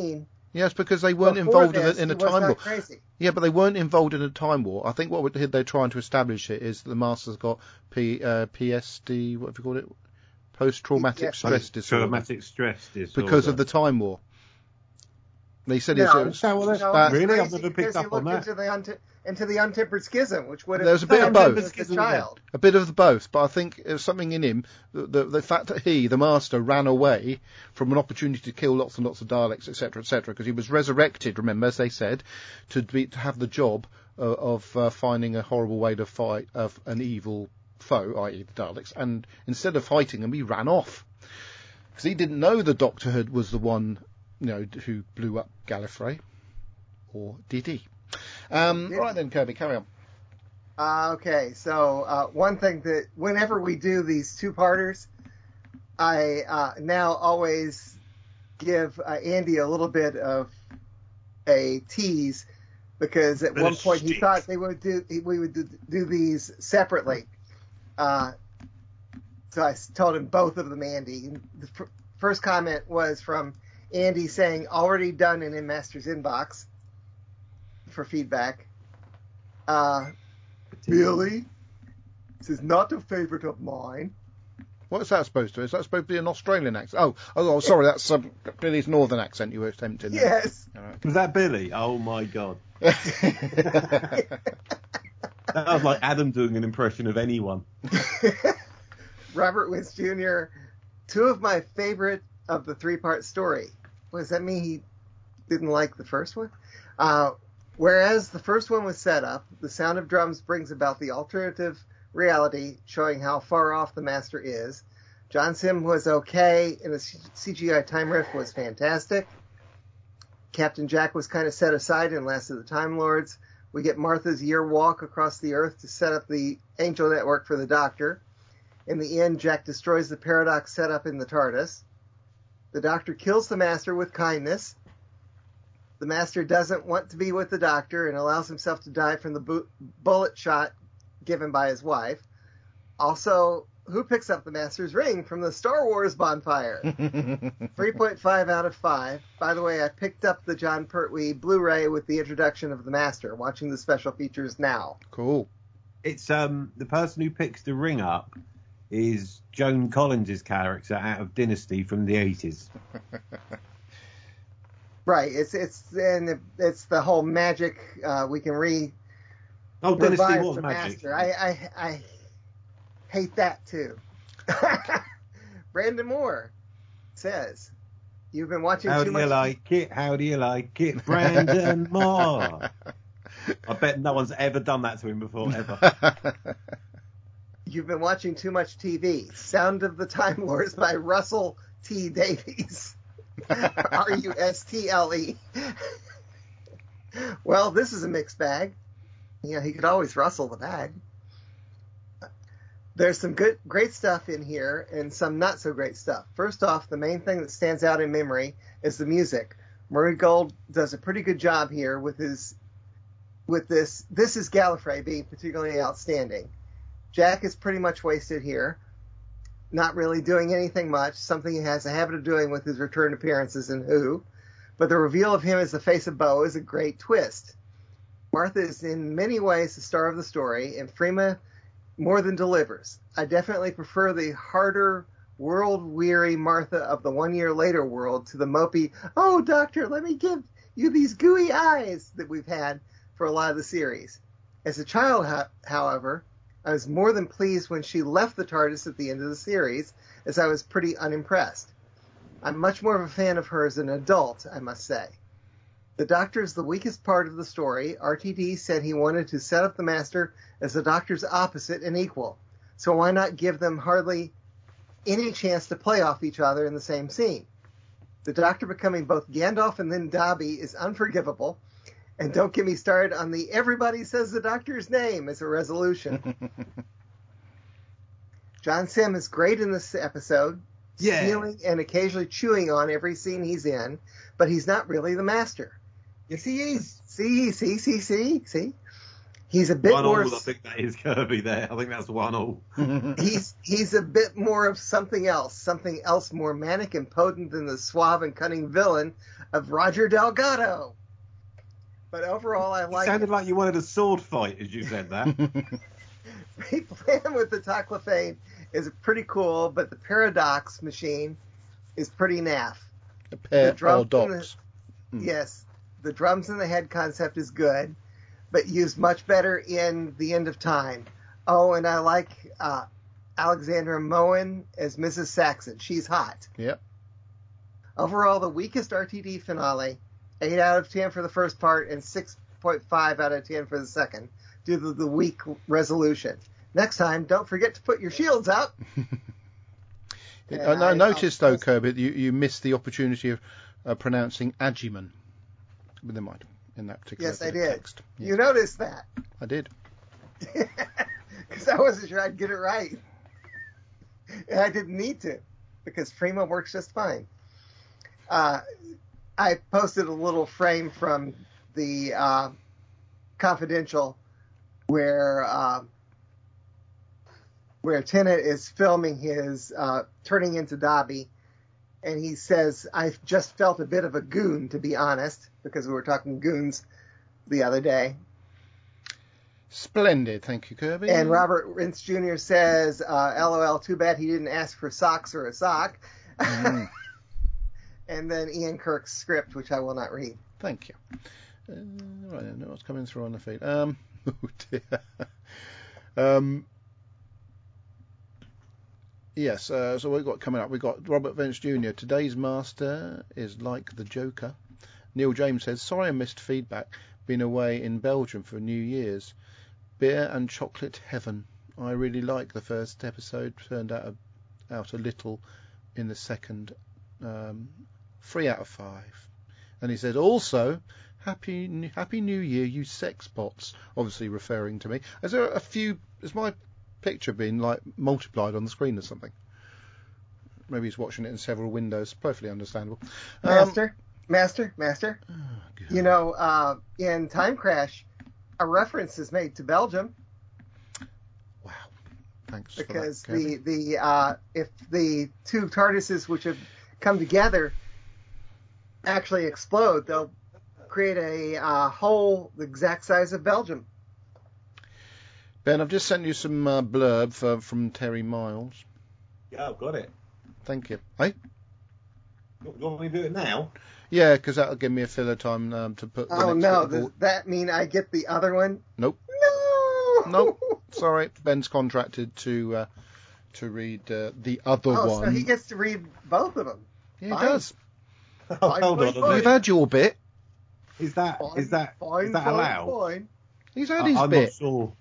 Yes, because they weren't Before involved this, in a, in a he was time not war. crazy. Yeah, but they weren't involved in a time war. I think what they're trying to establish it is that the Master's got P, uh, P S D, what have you called it? Post-traumatic Yeah. stress disorder. Traumatic stress disorder. Because of the time war. They said No, it's, So, well, that's no, bad. he's Really? I've crazy never picked because he up on looked that. into the unte- into the untempered schism, which would have There's a bit of found him both. as a child. a bit of both, but I think there's something in him. The, the, the fact that he, the Master, ran away from an opportunity to kill lots and lots of Daleks, et cetera, et cetera, because he was resurrected, remember, as they said, to be to have the job uh, of uh, finding a horrible way to fight of an evil foe, that is the Daleks, and instead of fighting them, he ran off. Because he didn't know the Doctor had, was the one, you know, who blew up Gallifrey. Or did he? Um, Did right he? then, Kirby, carry on. Uh, okay, so uh, one thing that whenever we do these two-parters, I uh, now always give uh, Andy a little bit of a tease because at Bit one of point he shtick. thought they would do we would do, do these separately. Uh, so I s- told him both of them, Andy. The f- first comment was from Andy saying, "Already done and in Master's inbox." For feedback. Uh, Billy, this is not a favorite of mine. What's that supposed to be? Is that supposed to be an Australian accent? Oh, oh, oh sorry, that's um, Billy's northern accent you were attempting. there. Yes. All right. Was that Billy? Oh my god. That was like Adam doing an impression of anyone. Robert Wentz Junior, two of my favorite of the three-part story. What, does that mean he didn't like the first one? Uh, whereas the first one was set up, the sound of drums brings about the alternative reality showing how far off the Master is. John Sim was okay, and the C G I time riff was fantastic. Captain Jack was kind of set aside in Last of the Time Lords. We get Martha's year walk across the Earth to set up the Angel Network for the Doctor. In the end, Jack destroys the paradox set up in the TARDIS. The Doctor kills the Master with kindness. The Master doesn't want to be with the Doctor and allows himself to die from the bu- bullet shot given by his wife. Also, who picks up the Master's ring from the Star Wars bonfire? three point five out of five. By the way, I picked up the John Pertwee Blu-ray with the introduction of the Master, watching the special features now. Cool. It's um the person who picks the ring up is Joan Collins' character out of Dynasty from the eighties. Right, it's it's and it's the whole magic. Uh, we can re Oh, Dynasty revive was the magic. Master. I, I I hate that too. Brandon Moore says, "You've been watching How too do much." you like it? How do you like it, Brandon Moore? I bet no one's ever done that to him before, ever. You've been watching too much T V. Sound of the Time Lords by Russell T. Davies. R U S T L E. Well, this is a mixed bag. You know, he could always rustle the bag. There's some good, great stuff in here and some not so great stuff. First off, the main thing that stands out in memory is the music. Murray Gold does a pretty good job here with his, with this, this is Gallifrey being particularly outstanding. Jack is pretty much wasted here, not really doing anything much, something he has a habit of doing with his return appearances in Who. But the reveal of him as the face of Bo is a great twist. Martha is in many ways the star of the story, and Freema more than delivers. I definitely prefer the harder, world-weary Martha of the One Year Later world to the mopey, oh, Doctor, let me give you these gooey eyes that we've had for a lot of the series. As a child, however, I was more than pleased when she left the TARDIS at the end of the series, as I was pretty unimpressed. I'm much more of a fan of her as an adult, I must say. The Doctor is the weakest part of the story. R T D said he wanted to set up the Master as the Doctor's opposite and equal, so why not give them hardly any chance to play off each other in the same scene? The Doctor becoming both Gandalf and then Dobby is unforgivable, and don't get me started on the everybody says the Doctor's name as a resolution. John Sim is great in this episode, Yeah. stealing and occasionally chewing on every scene he's in, but he's not really the Master. Yes, he is. See, see, see, see, see. He's a bit one more. all, I think that is Kirby there. I think that's one all. he's he's a bit more of something else, something else more manic and potent than the suave and cunning villain of Roger Delgado. But overall, I like. It sounded like you wanted a sword fight as you said that. The plan with the Toclafane is pretty cool, but the Paradox machine is pretty naff. A pair The or docs. the- Yes, the drums in the head concept is good, but used much better in The End of Time. Oh, and I like uh, Alexandra Moen as Missus Saxon. She's hot. Yep. Overall, the weakest R T D finale, eight out of ten for the first part and six point five out of ten for the second, due to the weak resolution. Next time, don't forget to put your shields up. It, I, I noticed, though, Kirby, you, you missed the opportunity of uh, pronouncing Agiman. But never mind, in that particular Yes, I bit did. of text. Yes. You noticed that. I did. Because I wasn't sure I'd get it right. And I didn't need to, because Prima works just fine. Uh, I posted a little frame from the uh, Confidential where uh, where Tennant is filming his uh, turning into Dobby, and he says, "I just felt a bit of a goon, to be honest," because we were talking goons the other day. Splendid, thank you, Kirby. And Robert Rintz Junior says, uh, LOL, too bad he didn't ask for socks or a sock. Mm. And then Ian Kirk's script, which I will not read. Thank you. Uh, right, I know what's coming through on the feed. Um, oh dear. um, yes, uh, so we've got coming up, we've got Robert Vance Junior Today's master is like the Joker. Neil James says, sorry I missed feedback. Been away in Belgium for New Year's. Beer and chocolate heaven. I really like the first episode. Turned out a, out a little in the second. Um, three out of five. And he said, also, happy Happy New Year, you sex bots. Obviously referring to me. Is there a few? Has my picture been like multiplied on the screen or something? Maybe he's watching it in several windows. Perfectly understandable. Um, Master, master, master. Oh, God. You know, uh, in Time Crash, a reference is made to Belgium. Wow. Thanks Because for that, the the uh, if the two TARDISes which have come together actually explode, they'll create a uh, hole the exact size of Belgium. Ben, I've just sent you some uh, blurb for, from Terry Miles. Yeah, I've got it. Thank you. Hey? You want me to do it now? Yeah, because that'll give me a filler time um, to put the Oh next no, bit does of- that mean I get the other one? Nope. No! Nope. Sorry, Ben's contracted to uh, to read uh, the other Oh, one. so he gets to read both of them. Yeah, he Fine. does. Oh, Fine, hold fine, on. fine. You've had your bit. Is that Fine, is that fine, is that fine, allowed? Fine. He's had I, his I'm bit. not sure.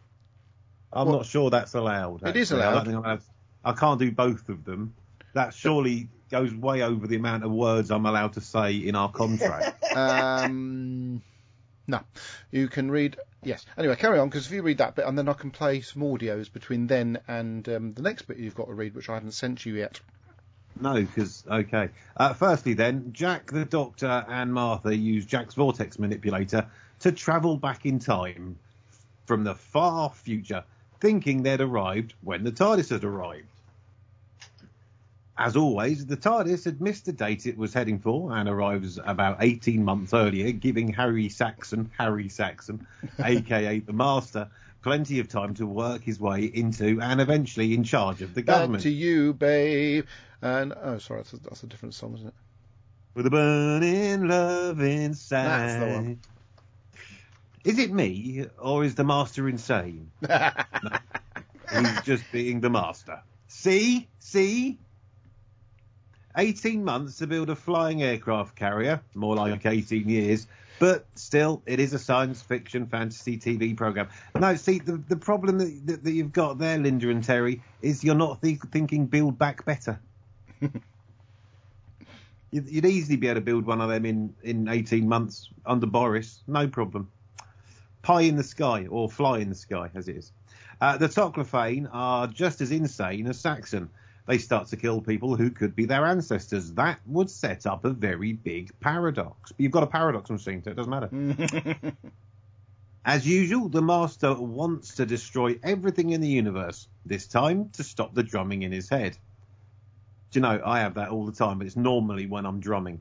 I'm What? not sure that's allowed. It is actually. I, allowed. don't think I'm allowed. I can't do both of them. That surely goes way over the amount of words I'm allowed to say in our contract. Um, no, you can read. Yes. Anyway, carry on, because if you read that bit, and then I can play some audios between then and um, the next bit you've got to read, which I haven't sent you yet. No, because, okay. Uh, firstly then, Jack the Doctor and Martha use Jack's vortex manipulator to travel back in time from the far future, thinking they'd arrived when the TARDIS had arrived. As always, the TARDIS had missed the date it was heading for and arrives about eighteen months earlier, giving Harry Saxon, Harry Saxon, aka the Master, plenty of time to work his way into and eventually in charge of the Back government. to you, babe. And oh, sorry, that's a, that's a different song, isn't it? With a burning love inside. That's the one. Is it me, or is the Master insane? No, he's just being the Master. See? See? eighteen months to build a flying aircraft carrier, more like eighteen years, but still, it is a science fiction fantasy T V programme. No, see, the, the problem that, that, that you've got there, Linda and Terry, is you're not th- thinking build back better. you'd, you'd easily be able to build one of them in, in eighteen months under Boris, no problem. Pie in the sky, or fly in the sky, as it is. Uh, the Toclafane are just as insane as Saxon. They start to kill people who could be their ancestors. That would set up a very big paradox. But you've got a paradox machine, so it doesn't matter. As usual, the Master wants to destroy everything in the universe, this time to stop the drumming in his head. Do you know, I have that all the time, but it's normally when I'm drumming.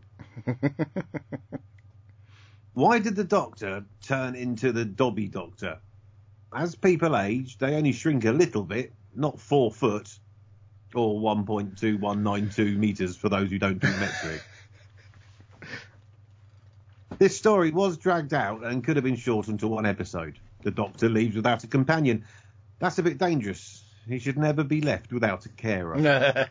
Why did the Doctor turn into the Dobby Doctor? As people age, they only shrink a little bit, not four foot, or one point two one nine two metres for those who don't do metric. This story was dragged out and could have been shortened to one episode. The Doctor leaves without a companion. That's a bit dangerous. He should never be left without a carer.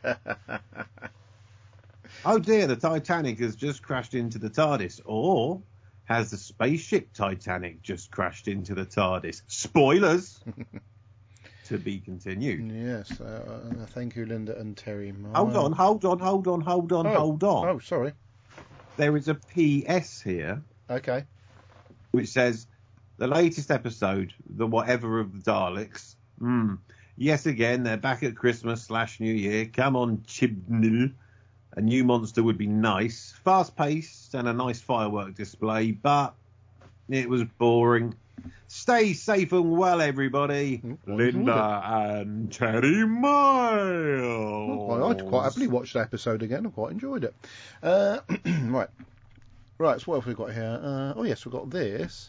Oh dear, the Titanic has just crashed into the TARDIS. Or has the spaceship Titanic just crashed into the TARDIS? Spoilers! To be continued. Yes, uh, uh, thank you, Linda and Terry. My... Hold on, hold on, hold on, hold on, oh. hold on. Oh, sorry. There is a P S here. Okay. Which says, the latest episode, the whatever of the Daleks. Hmm. Yes, again, they're back at Christmas slash New Year. Come on, Chibnall. A new monster would be nice. Fast-paced and a nice firework display, but it was boring. Stay safe and well, everybody. Mm-hmm. Linda and Terry Miles. Well, I'd quite happily watch the episode again. I quite enjoyed it. Uh, right. Right, so what have we got here? Uh, oh, yes, we've got this.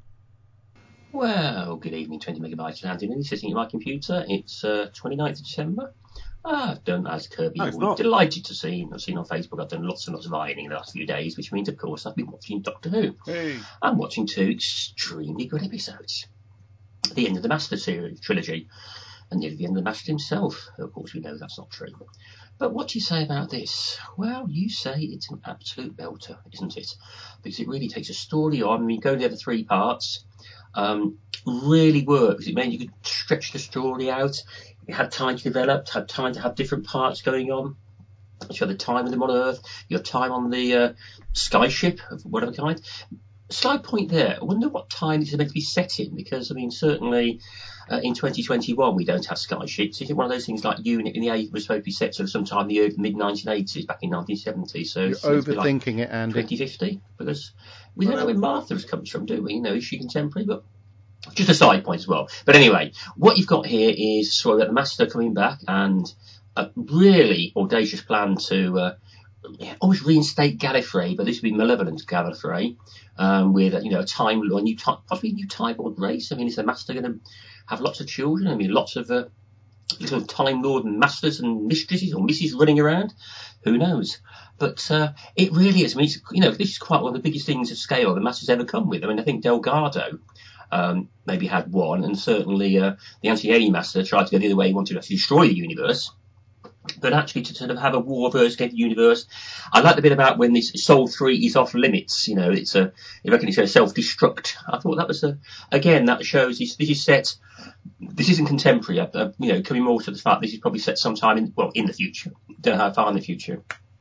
Well, good evening, twenty megabytes of Andy Minnie, sitting at my computer. It's uh, twenty-ninth of December. Ah, I've done, as Kirby, No, it's will not. be delighted to see. I've seen on Facebook, I've done lots and lots of ironing in the last few days, which means, of course, I've been watching Doctor Who. Hey. I'm watching two extremely good episodes. The end of the Master series, trilogy, and nearly the end of the Master himself. Of course, we know that's not true. But what do you say about this? Well, you say it's an absolute belter, isn't it? Because it really takes a story on. I mean, go the other three parts. Um, really works. It meant you could stretch the story out. You had time to develop, had time to have different parts going on. You had the time with them on Earth, your time on the uh, sky ship of whatever kind. Slight point there. I wonder what time this is meant to be set in, because, I mean, certainly uh, in twenty twenty-one we don't have sky ships. Is it one of those things like Unit in the A was supposed to be set sort of sometime in the mid nineteen eighties, back in nineteen seventy? So You're overthinking like it, Andy. twenty fifty, because we don't know where Martha's comes from, do we? You know, is she contemporary? But just a side point as well. But anyway, what you've got here is a story about the Master coming back and a really audacious plan to uh, always reinstate Gallifrey, but this would be malevolent Gallifrey, um, with you know a time, a new time, possibly a new Time Lord race. I mean, is the Master going to have lots of children? I mean, lots of uh, little Time Lord masters and mistresses or misses running around. Who knows? But uh, it really is. I mean, it's, you know, this is quite one of the biggest things of scale the Master's ever come with. I mean, I think Delgado um, maybe had one, and certainly uh, the Anti-Alien Master tried to go the other way. He wanted to actually destroy the universe. But actually to sort of have a war versus against the universe. I like the bit about when this Sol three is off limits, you know, it's a, you reckon it's a self-destruct. I thought that was a, again, that shows this, this is set, this isn't contemporary, uh, uh, you know, coming more to the fact this is probably set sometime in, well, in the future. Don't know how far in the future.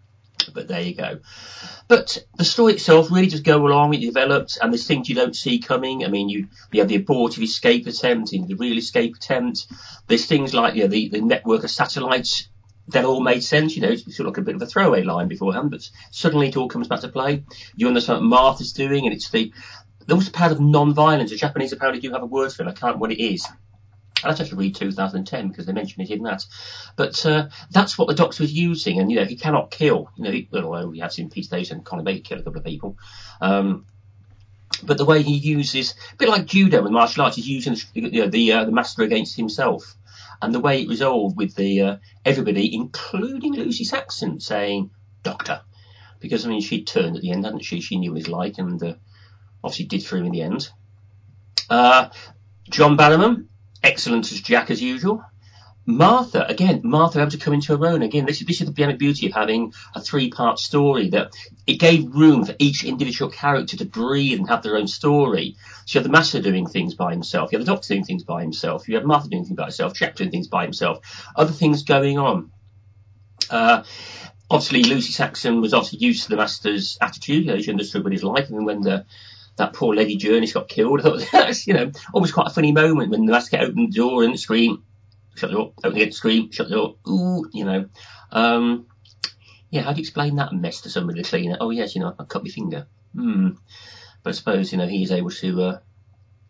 But there you go. But the story itself really just go along, it develops, and there's things you don't see coming. I mean, you, you have the abortive escape attempt, the real escape attempt. There's things like, you know, the, the network of satellites. That all made sense, you know, it's sort of like a bit of a throwaway line beforehand, but suddenly it all comes back to play. You understand what Martha's doing, and it's the, there was the power of non-violence. The Japanese apparently do have a word for it, I can't remember what it is. I'd have to read two thousand ten because they mentioned it in that. But uh, that's what the Doctor was using, and, you know, he cannot kill. You know, he, although we have seen Pete Davidson kind of make kill a couple of people. Um, but the way he uses, a bit like judo and martial arts, he's using you know, the, uh, the Master against himself. And the way it resolved with the uh, everybody, including Lucy Saxon, saying "Doctor," because I mean she turned at the end, hadn't she? She knew what he was like, and uh, obviously did for him in the end. Uh, John Barrowman, excellent as Jack as usual. Martha, again, Martha able to come into her own. Again, this is this is the beauty of having a three-part story, that it gave room for each individual character to breathe and have their own story. So you have the Master doing things by himself, you have the Doctor doing things by himself, you have Martha doing things by herself, Jack doing things by himself, other things going on. Uh, obviously, Lucy Saxon was obviously used to the Master's attitude. You know, she understood what he's like, and when the that poor Lady Journeys got killed, I thought that's, you know, almost quite a funny moment when the Master opened the door and screamed. Shut the door, open the gate, scream, shut the door, ooh, you know. Um, yeah, how do you explain that mess to somebody, the cleaner? Oh, yes, you know, I cut my finger. Hmm. But I suppose, you know, he is able to uh,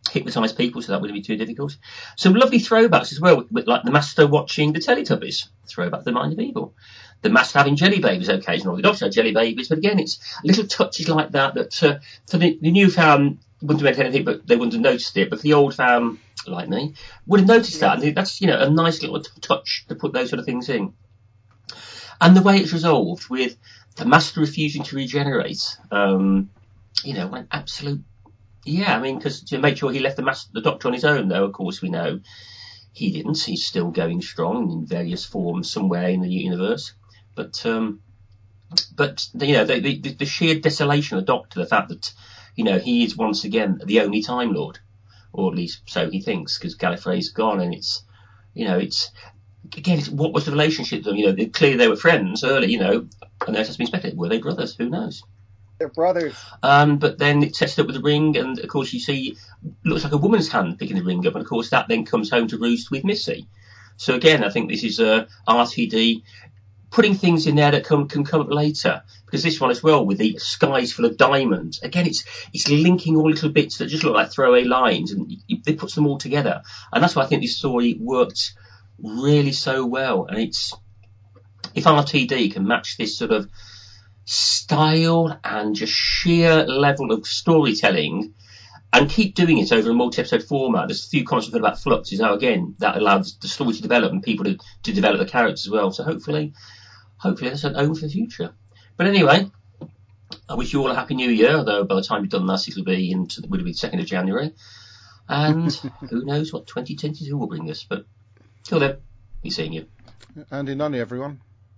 hypnotise people, so that wouldn't be too difficult. Some lovely throwbacks as well, with, like the Master watching the Teletubbies, throwback to the Mind of Evil. The Master having jelly babies occasionally. The Doctor had jelly babies, but again, it's little touches like that that uh, for the, the new fan wouldn't have meant anything, but they wouldn't have noticed it. But for the old fan, like me, would have noticed yeah. that. And that's, you know, a nice little t- touch to put those sort of things in. And the way it's resolved with the Master refusing to regenerate, um, you know, an absolute, yeah, I mean, because to make sure he left the Master, the Doctor on his own, though, of course, we know he didn't. He's still going strong in various forms somewhere in the universe. But, um, but you know, the, the, the sheer desolation of the Doctor, the fact that, you know, he is once again the only Time Lord, or at least so he thinks, because Gallifrey's gone, and it's, you know, it's, again, it's, what was the relationship to them? You know, they, clearly they were friends early, you know, and there has been speculated, were they brothers? Who knows? They're brothers. Um, but then it sets it up with the ring, and of course you see, looks like a woman's hand picking the ring up, and of course that then comes home to roost with Missy. So again, I think this is uh, R T D putting things in there that can, can come up later, because this one as well, with the skies full of diamonds, again, it's it's linking all little bits that just look like throwaway lines, and it, it puts them all together. And that's why I think this story worked really so well. And it's, if R T D can match this sort of style and just sheer level of storytelling and keep doing it over a multi-episode format, there's a few comments I've heard about Flux, is how, again, that allowed the story to develop and people to, to develop the characters as well. So hopefully, hopefully that's an omen for the future. But anyway, I wish you all a happy new year, although by the time you've done this, it'll be into the, it'll be the second of January. And who knows what twenty twenty-two will bring us. But till then, be seeing you. Andy Nunny, everyone.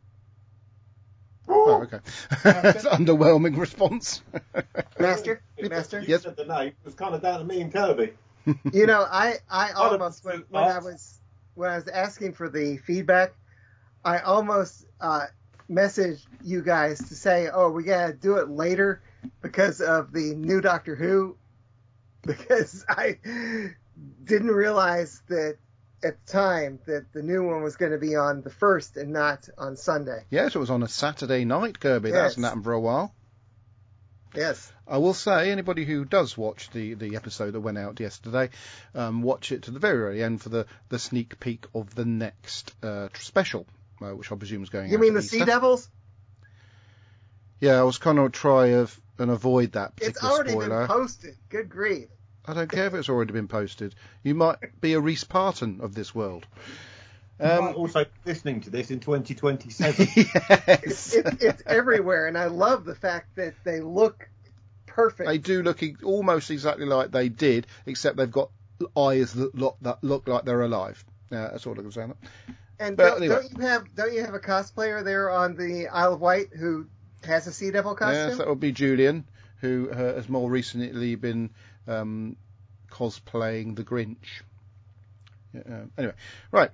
Oh, okay. That's an underwhelming response. Master? Master? You said the name. It was kind of down to me and Kirby. You know, I, I almost, when, when I was when I was asking for the feedback, I almost uh, messaged you guys to say, oh, we got to do it later because of the new Doctor Who, because I didn't realize that at the time that the new one was going to be on the first and not on Sunday. Yes, it was on a Saturday night, Kirby. Yes. That hasn't happened for a while. Yes. I will say, anybody who does watch the, the episode that went out yesterday, um, watch it to the very, very end for the, the sneak peek of the next uh, special, uh, which I presume is going You out mean the Easter. Sea Devils? Yeah, I was kind of try of and avoid that particular It's already spoiler. been posted. Good grief. I don't care if it's already been posted. You might be a Reese Parton of this world. You Um, might also be listening to this in twenty twenty-seven. yes. It's, it's everywhere, and I love the fact that they look perfect. They do look e- almost exactly like they did, except they've got eyes that look, that look like they're alive. Uh, that's all I can say on that. And But don't, anyway. don't you have don't you have a cosplayer there on the Isle of Wight who has a Sea Devil costume? Yes, that would be Julian, who uh, has more recently been um, cosplaying the Grinch. Yeah, uh, anyway, right.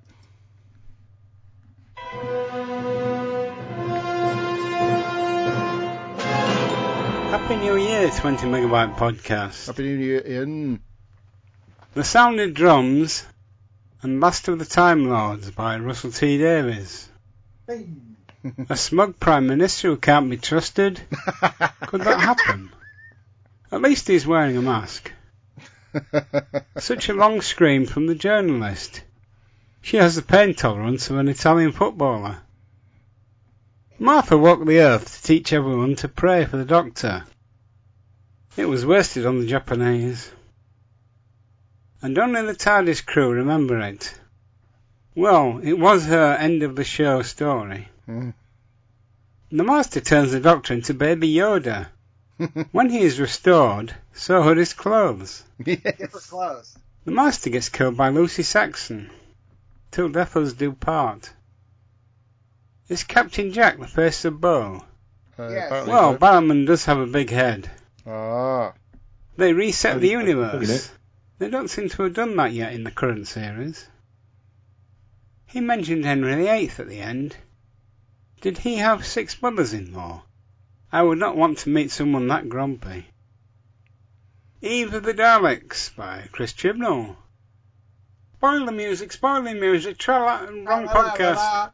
Happy New Year, twenty Megabyte Podcast. Happy New Year, Ian. The Sounded Drums and Last of the Time Lords by Russell T Davies. A smug Prime Minister who can't be trusted. Could that happen? At least he's wearing a mask. Such a long scream from the journalist. She has the pain tolerance of an Italian footballer. Martha walked the earth to teach everyone to pray for the Doctor. It was wasted on the Japanese. And only the TARDIS crew remember it. Well, it was her end of the show story. Mm. The Master turns the Doctor into Baby Yoda. When he is restored, so are his clothes. Different Yes. clothes. The Master gets killed by Lucy Saxon. Till death us do part. Is Captain Jack the face of Bo? Uh, Yes. apparently Well, so. Barrowman does have a big head. Ah. They reset the Oh, yeah, universe. isn't it? They don't seem to have done that yet in the current series. He mentioned Henry the Eighth at the end. Did he have six brothers-in-law? I would not want to meet someone that grumpy. Eve of the Daleks by Chris Chibnall. Spoil the music, spoil the music, tra wrong podcast.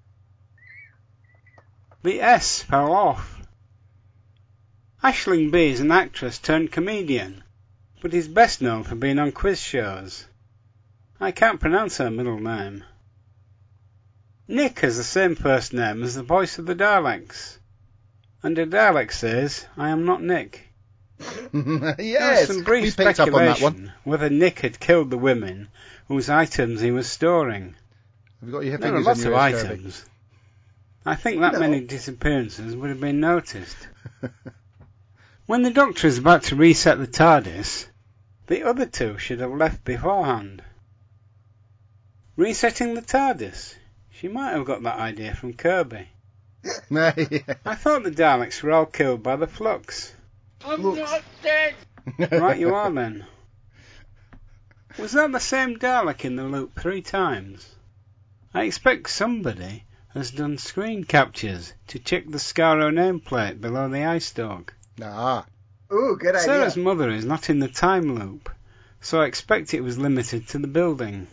The S fell off. Aisling B is an actress turned comedian. but he's best known for being on quiz shows. I can't pronounce her middle name. Nick has the same first name as the voice of the Daleks, and the Dalek says, "I am not Nick." Yes, there was some brief we picked up on that speculation one. whether Nick had killed the women whose items he was storing. Have you got your There were fingers lots in of your ears, Kirby? items. I think that No. many disappearances would have been noticed. When the Doctor is about to reset the TARDIS, the other two should have left beforehand. Resetting the TARDIS? She might have got that idea from Kirby. Yeah. I thought the Daleks were all killed by the flux. I'm Look. not dead. Right you are then. Was that the same Dalek in the loop three times? I expect somebody has done screen captures to check the Skaro nameplate below the eye stalk. Ah. Ooh, good idea. Sarah's mother is not in the time loop, so I expect it was limited to the building.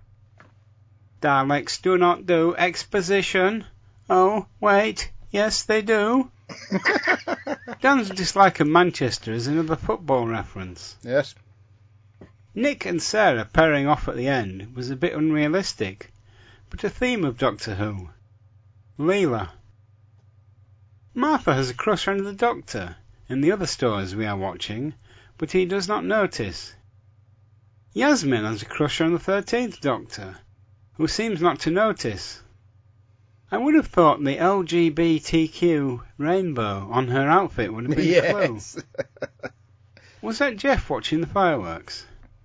Daleks do not do exposition. Oh, wait, yes they do. Dan's dislike of Manchester is another football reference. Yes. Nick and Sarah pairing off at the end was a bit unrealistic, but a theme of Doctor Who. Leela. Martha has a crush on the Doctor in the other stories we are watching, but he does not notice. Yasmin has a crush on the thirteenth Doctor, who seems not to notice. I would have thought the L G B T Q rainbow on her outfit would have been a clue. Yes. Was that Jeff watching the fireworks?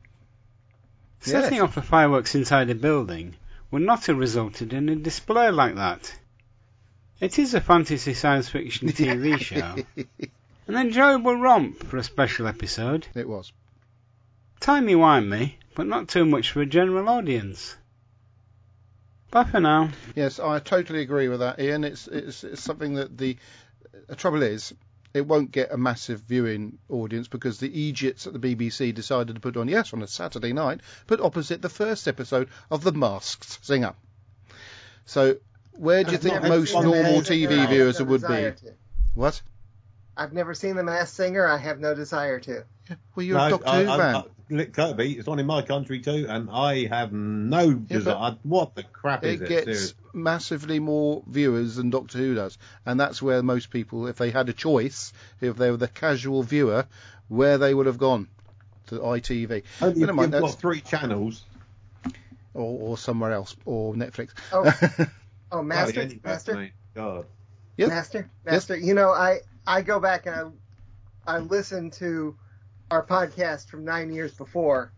Yes. Setting off the fireworks inside a building would not have resulted in a display like that. It is a fantasy science fiction T V show. An enjoyable romp for a special episode. It was. Timey-wimey, but not too much for a general audience. Bye for now. Yes, I totally agree with that, Ian. It's it's, it's something that the, the trouble is, it won't get a massive viewing audience because the idiots at the B B C decided to put on, yes, on a Saturday night, but opposite the first episode of The Masked Singer. So, where do you I've think never most seen The normal Masked T Singer. I V have viewers no would be? desire to. What? I've never seen The Masked Singer. I have no desire to. Well, you're No, a Doctor I- Who I- fan. I- Nick Kirby, it's on in my country too, and I have no desire. What the crap is It it? gets Seriously. massively more viewers than Doctor Who does, and that's where most people, if they had a choice, if they were the casual viewer, where they would have gone to I T V. Only Never if mind, you've got that's- three channels. or, or somewhere else, or Netflix. Oh, oh, Master, Bloody hell, Master, mate. God. Yes. Master, Master. You know, I I go back and I I listen to our podcast from nine years before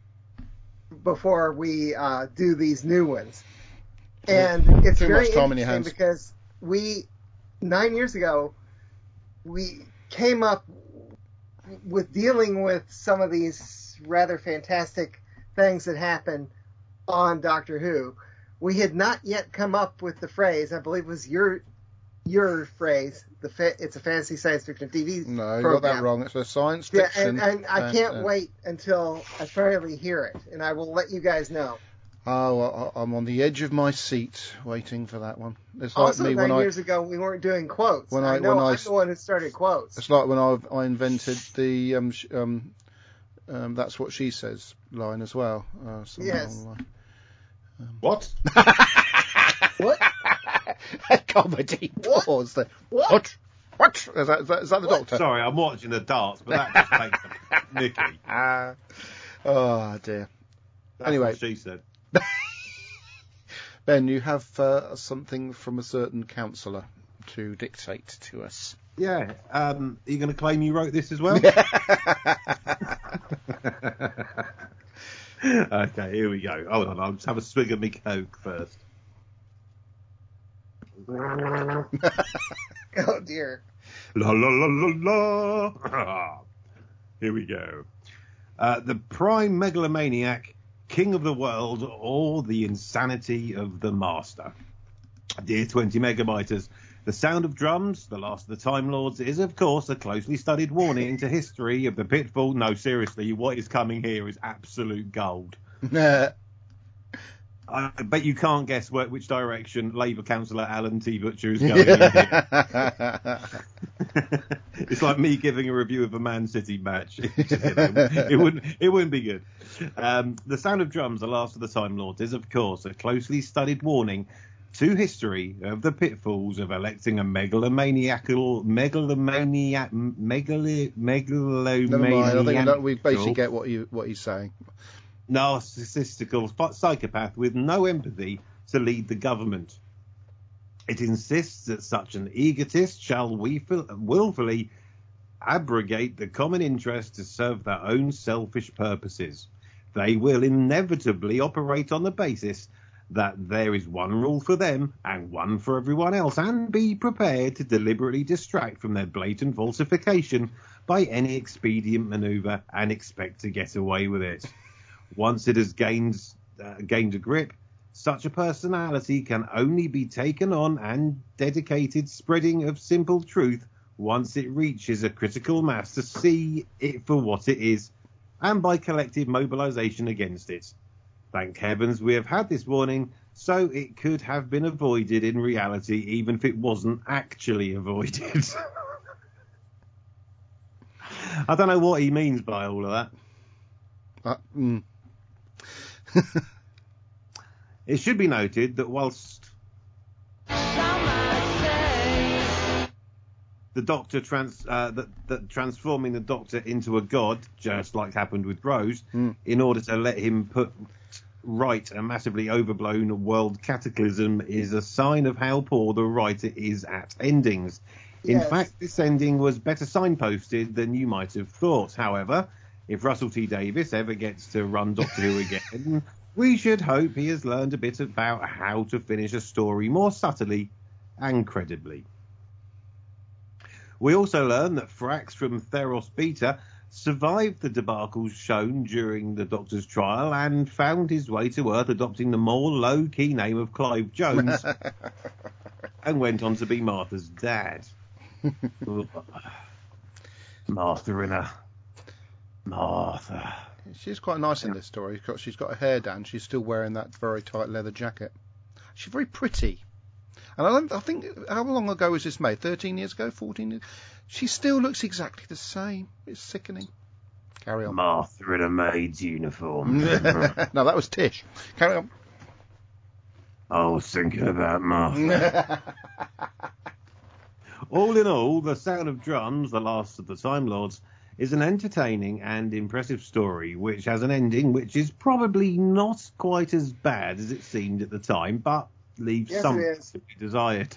before we uh, do these new ones, and it's Too very much time in your interesting hands. because we nine years ago we came up with dealing with some of these rather fantastic things that happen on Doctor Who. We had not yet come up with the phrase, I believe it was your your phrase, the fa- it's a fantasy science fiction T V No, you got program. that wrong. It's a science Yeah, fiction. and, and I uh, can't uh, wait until I finally hear it, and I will let you guys know. Oh, I, I'm on the edge of my seat waiting for that one. It's like Also, me nine when I. years ago, we weren't doing quotes. when I, I- know when I I'm s- the one who started quotes. It's like when I, I invented the um, sh- um, um, that's what she says line as well. Uh, somewhere Yes. along the line. What? What? A comedy What? pause there. What? What? What? Is that, is that, is that the What? Doctor? Sorry, I'm watching the darts, but that just takes a Nicky. Ah. Oh dear. That's Anyway. what she said. Ben, you have uh, something from a certain counsellor to dictate to us. Yeah. Um, are you going to claim you wrote this as well? Okay, here we go. Hold on, I'll just have a swig of my Coke first. Oh dear. La la la la la. Here we go. Uh, the prime megalomaniac, king of the world, or the insanity of the master. Dear twenty megabyters, the sound of drums, the last of the Time Lords, is of course a closely studied warning to history of the pitfall. No, seriously, what is coming here is absolute gold. I bet you can't guess where, which direction Labour councillor Alan T. Butcher is going in here. It's like me giving a review of a Man City match. It wouldn't, it wouldn't be good. Um, the Sound of Drums, The Last of the Time Lords, is, of course, a closely studied warning to history of the pitfalls of electing a megalomaniacal, megalomaniac, megali, megalomaniac. Never mind. I think we, don't, we basically get what you what he's saying. Narcissistical psychopath with no empathy to lead the government. It insists that such an egotist shall willfully abrogate the common interest to serve their own selfish purposes. They will inevitably operate on the basis that there is one rule for them and one for everyone else, and be prepared to deliberately distract from their blatant falsification by any expedient manoeuvre and expect to get away with it. Once it has gained, uh, gained a grip, such a personality can only be taken on and dedicated spreading of simple truth once it reaches a critical mass to see it for what it is, and by collective mobilisation against it. Thank heavens we have had this warning, so it could have been avoided in reality, even if it wasn't actually avoided. I don't know what he means by all of that. Uh, mm. It should be noted that whilst the Doctor trans uh, that, that transforming the Doctor into a god, just like happened with Rose, mm. in order to let him put right a massively overblown world cataclysm, is a sign of how poor the writer is at endings. In Yes. fact, this ending was better signposted than you might have thought. However, if Russell T Davies ever gets to run Doctor Who again, we should hope he has learned a bit about how to finish a story more subtly and credibly. We also learn that Thrax from Theros Beta survived the debacles shown during the Doctor's trial and found his way to Earth, adopting the more low-key name of Clive Jones, and went on to be Martha's dad. Martha in a... Martha. She's quite nice in this story. She's got, she's got her hair down. She's still wearing that very tight leather jacket. She's very pretty. And I, don't, I think, how long ago was this made? thirteen years ago? fourteen years? She still looks exactly the same. It's sickening. Carry on. Martha in a maid's uniform. No, that was Tish. Carry on. I was thinking about Martha. All in all, The Sound of Drums, The Last of the Time Lords, is an entertaining and impressive story which has an ending which is probably not quite as bad as it seemed at the time, but leaves Yes, something it is. to be desired.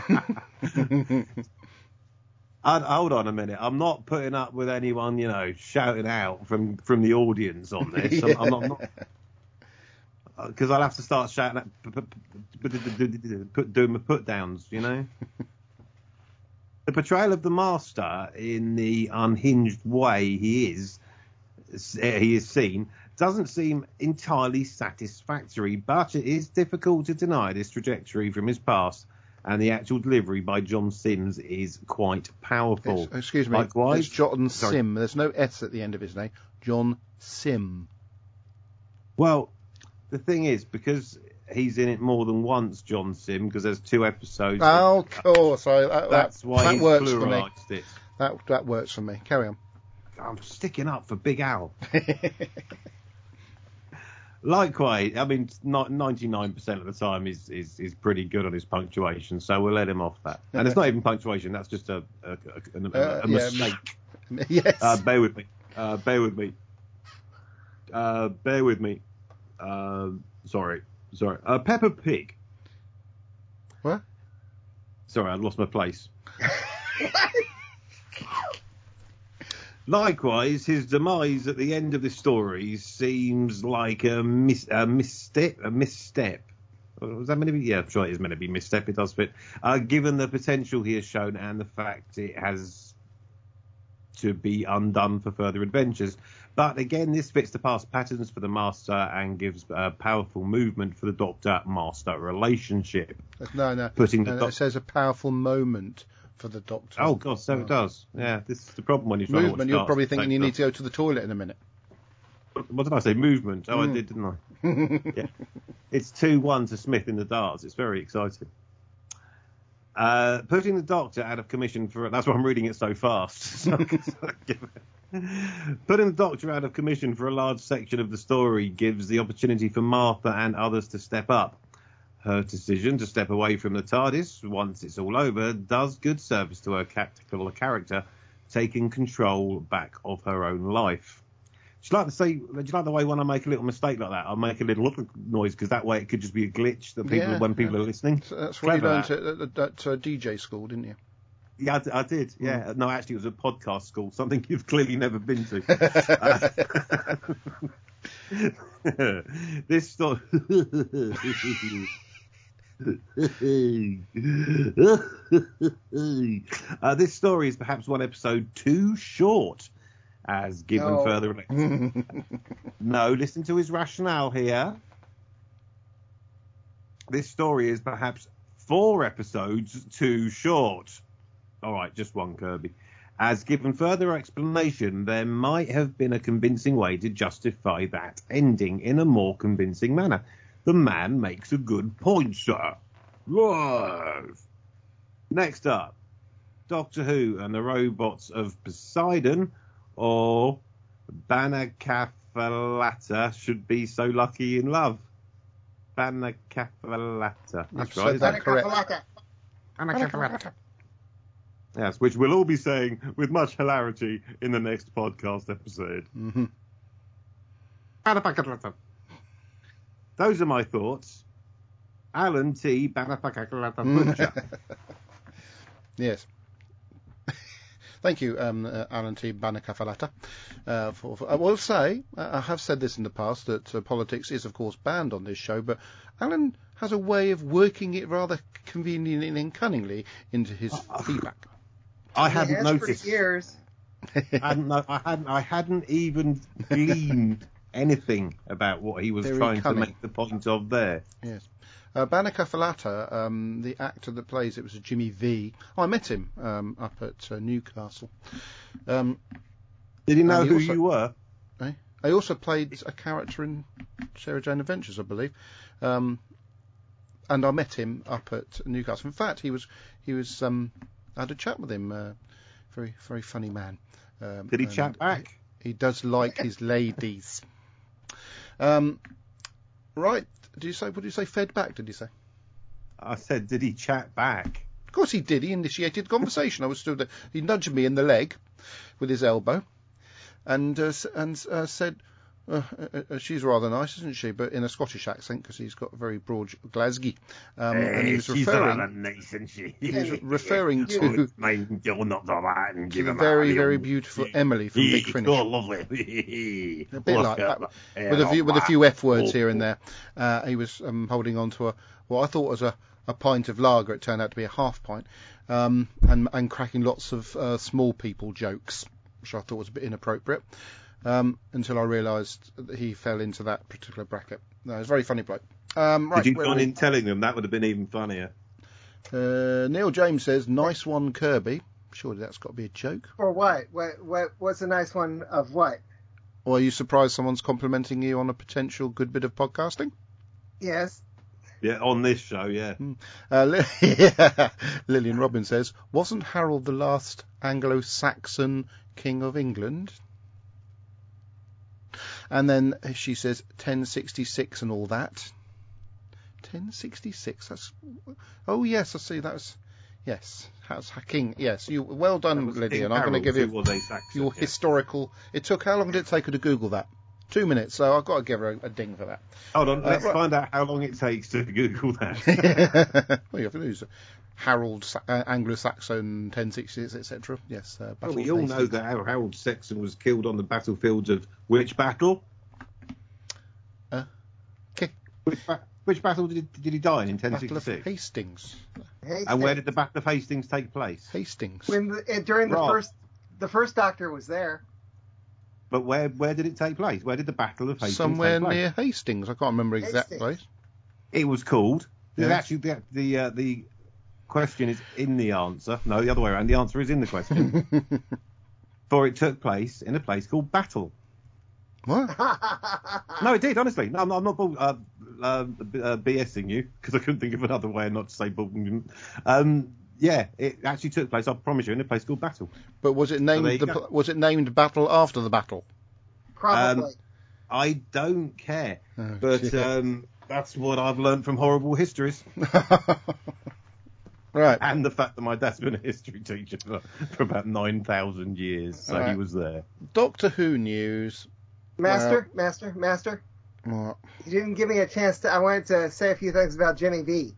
I'd, hold on a minute. I'm not putting up with anyone, you know, shouting out from, from the audience on this. Yeah. I'm, I'm not... Because I'll have to start shouting at... Put, doing my put-downs, you know? The portrayal of the Master in the unhinged way he is, he is seen, doesn't seem entirely satisfactory, but it is difficult to deny this trajectory from his past, and the actual delivery by John Sims is quite powerful. It's, excuse me, Likewise, it's John sorry. Sim. There's no S at the end of his name. John Sim. Well, the thing is, because he's in it more than once, John Sim, because there's two episodes. Oh, of course. I, that, That's that, why that he's works for me. pluralised it. That, that works for me. Carry on. I'm sticking up for Big Al. Likewise, I mean, not ninety-nine percent of the time is, is, is pretty good on his punctuation, so we'll let him off that. And it's not even punctuation, that's just a, a, a, a, Uh, a yeah, mistake. Yes. Uh, bear with me. Uh, bear with me. Uh, bear with me. Uh, sorry. Sorry. Uh, Peppa Pig. What? Sorry, I lost my place. Likewise, his demise at the end of the story seems like a, mis- a misstep. A misstep. Was that meant to be? Yeah, I'm sure it is meant to be misstep. It does fit. Uh, given the potential he has shown and the fact it has to be undone for further adventures. But again, this fits the past patterns for the Master and gives uh, powerful movement for the Doctor-Master relationship. No, no. Putting the no, doc- it says a powerful moment for the Doctor. Oh, God, so it does. Yeah, this is the problem when you're trying Movement, to watch you're Dark probably at the thinking same you time. need to go to the toilet in a minute. What did I say? Movement. Oh, Mm. I did, didn't I? Yeah. It's two one to Smith in the darts. It's very exciting. Uh, putting the Doctor out of commission for... That's why I'm reading it so fast. So, putting the Doctor out of commission for a large section of the story gives the opportunity for Martha and others to step up. Her decision to step away from the TARDIS once it's all over does good service to her tactical character, taking control back of her own life. Do you like to say? Do you like the way when I make a little mistake like that, I'll make a little noise because that way it could just be a glitch that people Yeah, when people yeah. are listening. So that's what you Clever, learned that. at, at, at uh, D J school, didn't you? Yeah, I, d- I did. Yeah, mm. No, actually, it was a podcast school, something you've clearly never been to. uh, this story. uh, this story is perhaps one episode too short, as given No. further. No, listen to his rationale here. This story is perhaps four episodes too short. All right, just one, Kirby. As given further explanation, there might have been a convincing way to justify that ending in a more convincing manner. The man makes a good point, sir. Yes. Next up, Doctor Who and the Robots of Poseidon, or Banakafalata should be so lucky in love. Banakafalata. That's You've right. said that correct. Banakafalata. Yes, which we'll all be saying with much hilarity in the next podcast episode. Mm-hmm. Those are my thoughts. Alan T. Banapakakalata Butcher. Yes. Thank you, um, uh, Alan T. Banakafalata. Uh, for, for, I will say, uh, I have said this in the past, that uh, politics is, of course, banned on this show, but Alan has a way of working it rather conveniently and cunningly into his feedback. I He hadn't has noticed. for years. I hadn't, no- I hadn't. I hadn't even gleaned anything about what he was Very trying cunning. to make the point of there. Yes. Uh, Banakafalata, um, the actor that plays it was Jimmy V. Oh, I met him um, up at uh, Newcastle. Um, Did he know And he who also- you were? eh? I also played a character in Sarah Jane Adventures, I believe. Um, and I met him up at Newcastle. In fact, he was he was. Um, I had a chat with him. Uh, very very funny man. Um, Did he and chat back? He, he does like his ladies. Um, right. Did you say? What did you say? Fed back? Did you say? I said, did he chat back? Of course he did. He initiated the conversation. I was stood there. He nudged me in the leg with his elbow, and uh, s- and uh, said, uh, uh, uh, "She's rather nice, isn't she?" But in a Scottish accent because he's got a very broad Glasgow. Um, and he was she's referring. rather nice, isn't she? He was referring You- to, Mind you're not the man. to Give the him very a very little- beautiful Emily from Big Oh, Finish. lovely. A bit like that, with a few with a few F words here and there. Uh, he was um, holding on to a what I thought was a, a pint of lager. It turned out to be a half pint, um, and and cracking lots of uh, small people jokes, which I thought was a bit inappropriate. Um, until I realised that he fell into that particular bracket. No, it was a very funny bloke. Um, right, Did you where go are on we? in telling them? That would have been even funnier. Uh, Neil James says, "Nice one, Kirby." Surely that's got to be a joke. For what? What? What? What's a nice one of what? Or are you surprised someone's complimenting you on a potential good bit of podcasting? Yes. Yeah, on this show, yeah. Uh, Li- yeah. Lillian Robin says, "Wasn't Harold the last Anglo-Saxon king of England?" And then she says, ten sixty-six and all that. ten sixty-six, that's... Oh, yes, I see, that's... Yes, that's King. Yes, you. Well That done, was Lydia. King And I'm going to Harold, give who you was a Saxon, your yeah. historical... It took... How long did it take her to Google that? Two minutes, so I've got to give her a, a ding for that. Hold on, Uh, let's right. find out how long it takes to Google that. Well, you have to use Harold, Sa- uh, Anglo-Saxon, ten sixties, et cetera. Yes. Uh, Well, Battle we of all know Hastings. that Har- Harold Saxon was killed on the battlefields of which battle? Uh, okay. Which, ba- which battle did he, did he die in in ten Battle of sixty-six? Hastings. And where did the Battle of Hastings take place? Hastings. When the, eh, during the Rob. first, the first Doctor was there. But where where did it take place? Where did the Battle of Hastings Somewhere take place? near Hastings. I can't remember exact Hastings. place. It was called. Yeah. Actually, the the, uh, the question is in the answer. No, the other way around. The answer is in the question. For it took place in a place called Battle. What? No, it did, honestly. No, I'm not, I'm not bull, uh, uh, uh, BSing you, because I couldn't think of another way not to say bull. Um, yeah, it actually took place, I promise you, in a place called Battle. But was it So named there you the, go. was it named Battle after the battle? Probably. Um, I don't care, Oh, but dear. um, that's what I've learned from horrible histories. Right. And the fact that my dad's been a history teacher for, for about nine thousand years, so Right. he was there. Doctor Who news. Master, master, master. What? You didn't give me a chance to. I wanted to say a few things about Jimmy V.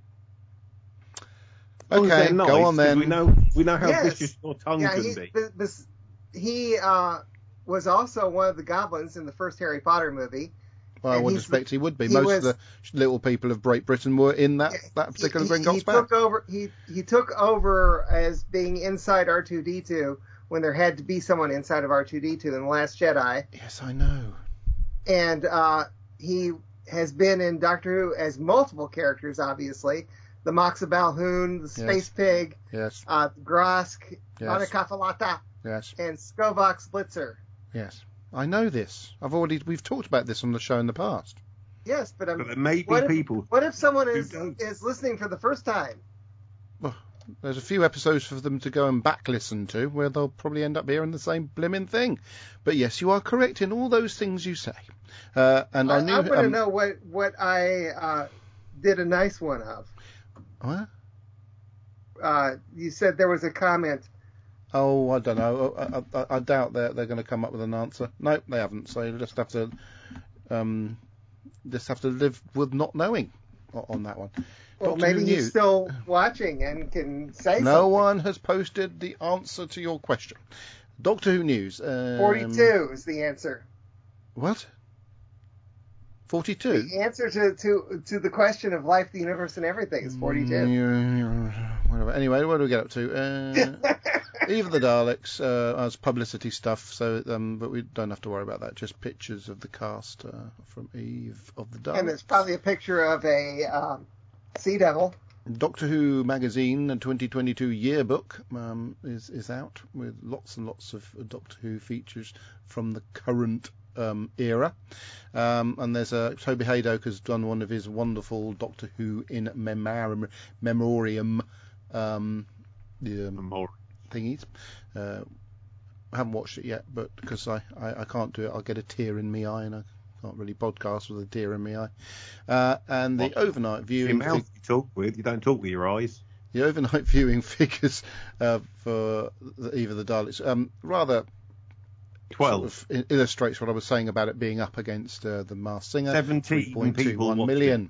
As long as Okay, they're nice, go on 'cause then. We know, we know how Yes. vicious your tongue Yeah, can he, be. th- this, he uh, was also one of the goblins in the first Harry Potter movie. Well, I And would he's- expect he would be. he Most was- of the little people of Great Britain were in that, that particular he, he, he Gringotts band. took over. He he took over as being inside R two D two when there had to be someone inside of R two D two in The Last Jedi, Yes, I know. and uh, he has been in Doctor Who as multiple characters. Obviously, the Moxa Balhoun, the Space Yes. Pig, Yes, uh, Grosk, Yes. Monikafalata, yes, and Skovox Blitzer. yes. I know this. I've already we've talked about this on the show in the past. Yes, but I'm. But there may be what if, people What if someone who is don't. is listening for the first time? There's a few episodes for them to go and back listen to where they'll probably end up hearing the same blimmin' thing. But yes, you are correct in all those things you say. Uh, and I, I, knew. I want to um, know what what I uh, did a nice one of. What? Uh, you said there was a comment. Oh, I don't know. I, I, I doubt they're they're going to come up with an answer. No, they haven't. So you just have to um, just have to live with not knowing o- on that one. Well, Doctor Who maybe he's News. still watching and can say No something. one has posted the answer to your question. Doctor Who news. Um, Forty-two is the answer. What? Forty-two. The answer to, to to the question of life, the universe, and everything is forty-two. Mm, whatever. Anyway, where do we get up to? Uh, Eve of the Daleks uh, as publicity stuff, so um, but we don't have to worry about that. Just pictures of the cast uh, from Eve of the Daleks. And there's probably a picture of a um, Sea Devil. Doctor Who magazine and twenty twenty-two yearbook um, is is out with lots and lots of Doctor Who features from the current um, era. Um, and there's a Toby Haydock has done one of his wonderful Doctor Who in memoriam, memoriam um, the, um, Memorial. thingies. Uh, I haven't watched it yet, but because I, I, I can't do it, I'll get a tear in my eye, and I can't really podcast with a tear in my eye. Uh, and the What? overnight Your viewing. mouth you talk with, you don't talk with your eyes. The overnight viewing figures uh, for the Eve of the Daleks um, rather Twelve. sort of i- illustrates what I was saying about it being up against uh, the Masked Singer. Seventeen three point two people one watched million.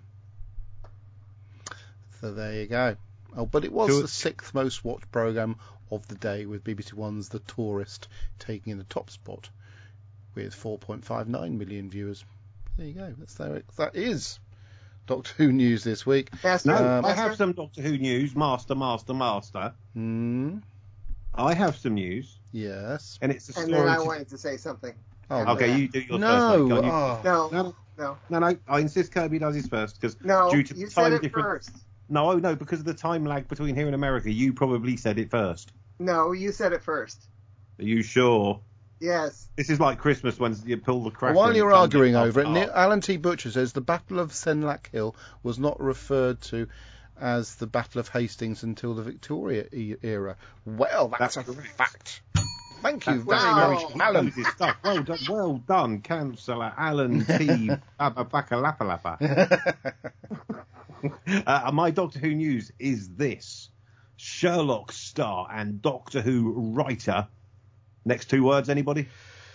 So there you go. Oh, but it was Two- the sixth most watched programme of the day, with B B C One's The Tourist taking the top spot with four point five nine million viewers. There you go. That's there. That is Doctor Who news this week. Master, No, Um, I Master? have some Doctor Who news. Master, master, master. Hmm. I have some news, Yes. and it's a And story. then I to- wanted to say something. Oh, after Okay, that. you do yours no. first. Mate. Go on, you- Oh. No, No, no, no, no. I insist Kirby does his first because no. due to You time said it difference. first. No, no, because of the time lag between here and America, you probably said it first. No, you said it first. Are you sure? Yes. This is like Christmas when you pull the crack. While and you're it comes arguing off over it, half. Neil- Alan T. Butcher says the Battle of Senlac Hill was not referred to as the Battle of Hastings until the Victoria e- era. Well, that's, That's a correct. fact. Thank you That's very Wow. much, He Alan. knows his stuff. Well done, well done, Councillor Alan T. Bakalapalapa. uh, my Doctor Who news is this: Sherlock star and Doctor Who writer. Next two words, anybody?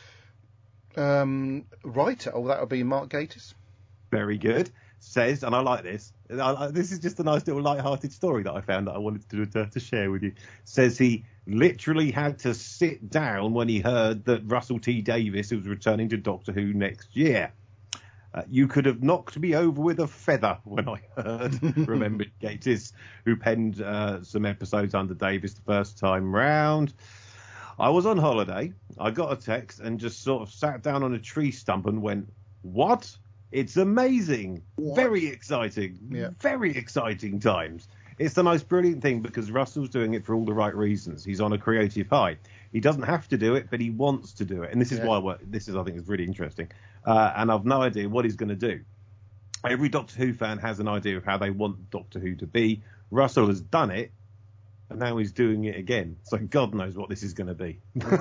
um, writer. Oh, that would be Mark Gatiss. Very good. Says, and I like this. I, I, this is just a nice little light-hearted story that I found that I wanted to, to to share with you. Says he literally had to sit down when he heard that Russell T Davies was returning to Doctor Who next year. Uh, you could have knocked me over with a feather when I heard, remembered Gatiss, who penned uh, some episodes under Davies the first time round. I was on holiday. I got a text and just sort of sat down on a tree stump and went, "What? It's amazing. What? Very exciting. Yeah. Very exciting times." It's the most brilliant thing because Russell's doing it for all the right reasons. He's on a creative high. He doesn't have to do it, but he wants to do it. And this is Yeah. why what, this is, I think, is really interesting. Uh, and I've no idea what he's going to do. Every Doctor Who fan has an idea of how they want Doctor Who to be. Russell has done it, and now he's doing it again. So God knows what this is going to be.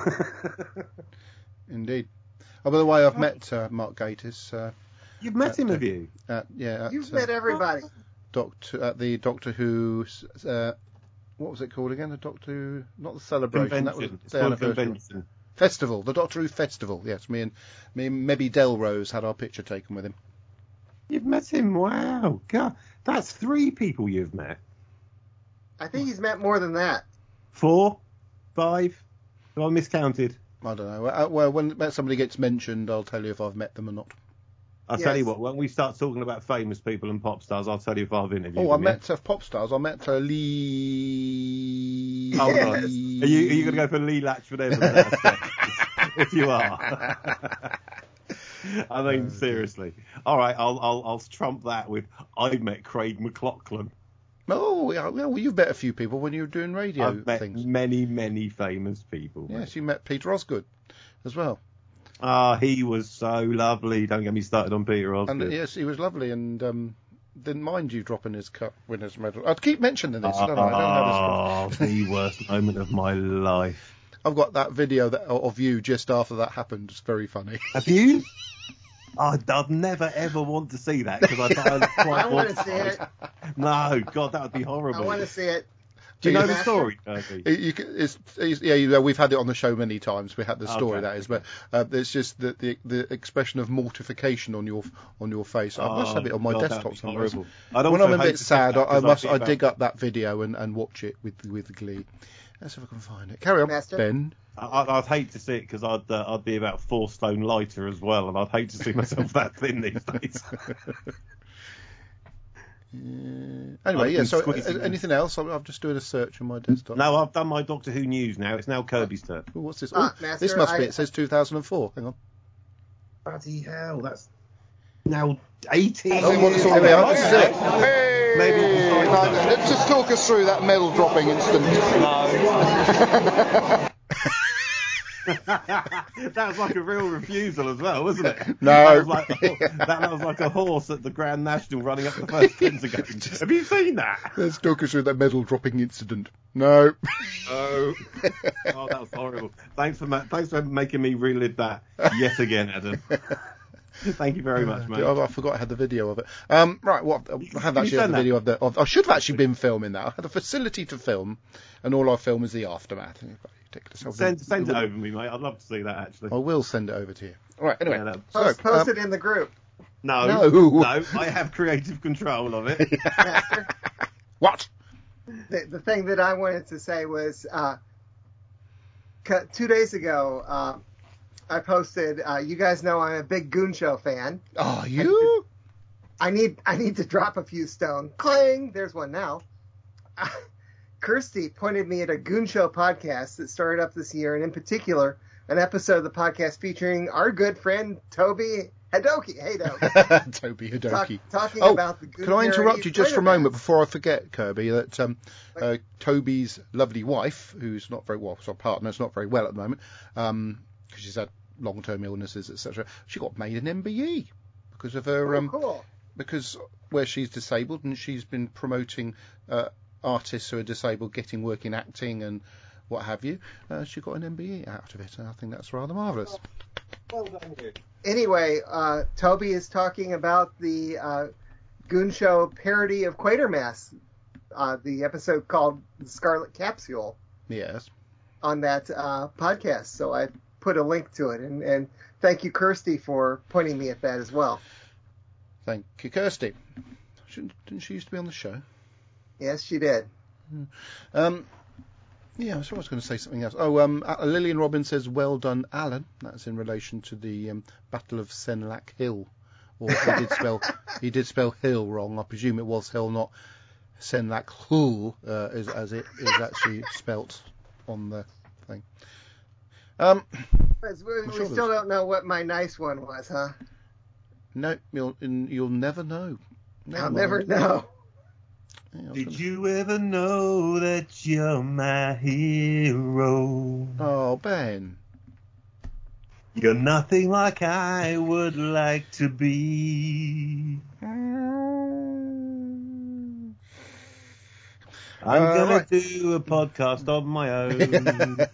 Indeed. Oh, by the way, I've met uh, Mark Gatiss. Uh, You've met him, uh, have you? at, yeah, at, You've uh, met everybody. Doctor at the Doctor Who. Uh, what was it called again? The Doctor Who, not the celebration. That was Convention. It's the called anniversary. convention. Festival, the Doctor Who Festival. Yes, me and me and maybe Delrose had our picture taken with him. You've met him? Wow. God, that's three people you've met. I think he's met more than that. Four? Five? Have I miscounted? I don't know. Uh, Well, when somebody gets mentioned, I'll tell you if I've met them or not. I'll Yes. tell you what, when we start talking about famous people and pop stars, I'll tell you if I've interviewed Oh, I them. met uh, pop stars. I met uh, Lee. Yeah? Hold on. Are Yes. you, are you going to go for Lee Latchford Evans? If you are. I mean, seriously. All right, I'll, I'll I'll trump that with I met Craig McLaughlin. Oh, yeah, well, you've met a few people when you were doing radio I've met things. many, many famous people. mate. Yes, you met Peter Osgood as well. Ah, he was so lovely. Don't get me started on Peter Osgood. And yes, he was lovely and um, didn't mind you dropping his cup winners medal. I'd keep mentioning this, don't I? I don't know this. Oh, the worst moment of my life. I've got that video that, of you just after that happened. It's very funny. Have you? I'd, I'd never ever want to see that because I don't quite I want to see it. No, God, that would be I horrible. want to see it. Do you know the Master? story, Kirby? It- you can- it's, it's, yeah, you know, we've had it on the show many times. We had the story Okay, that is, but uh, it's just the, the the expression of mortification on your on your face. I must have it on my Oh, God, that'd desktop be somewhere. horrible. I'd When also I'm a hate bit to sad, see I, that I 'cause must I'd I be dig about- up that video and, and watch it with with glee. Let's see if I can find it. Carry on, Master? Ben. I- I'd hate to see it because I'd uh, I'd be about four stone lighter as well, and I'd hate to see myself that thin these days. Anyway, I've yeah. been So, squeezing uh, them. anything else? I'm, I'm just doing a search on my desktop. No, I've done my Doctor Who news now. It's now Kirby's turn. Ooh, what's this? Uh, Oh, Master, this must be. I- It says two thousand four. Hang on. Bloody hell, that's now eighteen. Oh, what- there we are. This is it. Hey! Maybe it's like- Now, let's just talk us through that medal dropping incident. That was like a real refusal as well, wasn't it? No. That was like, that was like a horse at the Grand National running up the first Windsor Games. Have you seen that? Let's talk us through that medal dropping incident. No. Oh. Oh, that was horrible. Thanks for ma- thanks for making me relive that yet again, Adam. Thank you very much, mate. I, I forgot I had the video of it. Um, right, what I have Can actually you had send the that? video of the. Of, I should have actually been filming that. I had a facility to film, and all I film is the aftermath. Ridiculous. I'll Send, do- send it over to me, mate. I'd love to see that, actually. I will send it over to you. All right. Anyway, Yeah, that- so, Post, post um, it in the group. No, No. no, I have creative control of it. Master. what? the, the thing that I wanted to say was uh, cu- two days ago, uh, I posted. Uh, you guys know I'm a big Goon Show fan. Are you? I need I need to drop a few stone. Clang! There's one now. Uh, Kirsty pointed me at a Goon Show podcast that started up this year, and in particular, an episode of the podcast featuring our good friend Toby Hadoke. Hey, Toby. Toby Talk, Hadoke. talking Oh, about the Goon Can I interrupt parodies you just for a Spider-Man. moment before I forget, Kirby, that um, uh, Toby's lovely wife, who's not very well, so partner, is not very well at the moment, um, because she's had long-term illnesses, et cetera. She got made an M B E because of her, Oh, um, cool. because where she's disabled, and she's been promoting uh, artists who are disabled getting work in acting and what have you. Uh, she got an M B E out of it, and I think that's rather marvellous. Well done, you. Anyway, uh, Toby is talking about the uh, Goon Show parody of Quatermass, uh, the episode called The Scarlet Capsule, Yes. on that uh, podcast. So I put a link to it. And, and thank you, Kirsty, for pointing me at that as well. Thank you, Kirsty. Shouldn't, didn't she used to be on the show? Yes, she did. Um, yeah, I was going to say something else. Oh, um, uh, Lillian Robbins says, "Well done, Alan." That's in relation to the um, Battle of Senlac Hill. Or he did spell he did spell hill wrong. I presume it was hill, not Senlac Hull, uh, as, as it is actually spelt on the thing. Um, But we we sure still there's- don't know what my nice one was, huh? no, you'll you'll never know. Never I'll mind. never know. Yeah, I was Did gonna- you ever know that you're my hero? Oh, Ben. You're nothing like I would like to be. I'm Uh, gonna right. do a podcast on my own.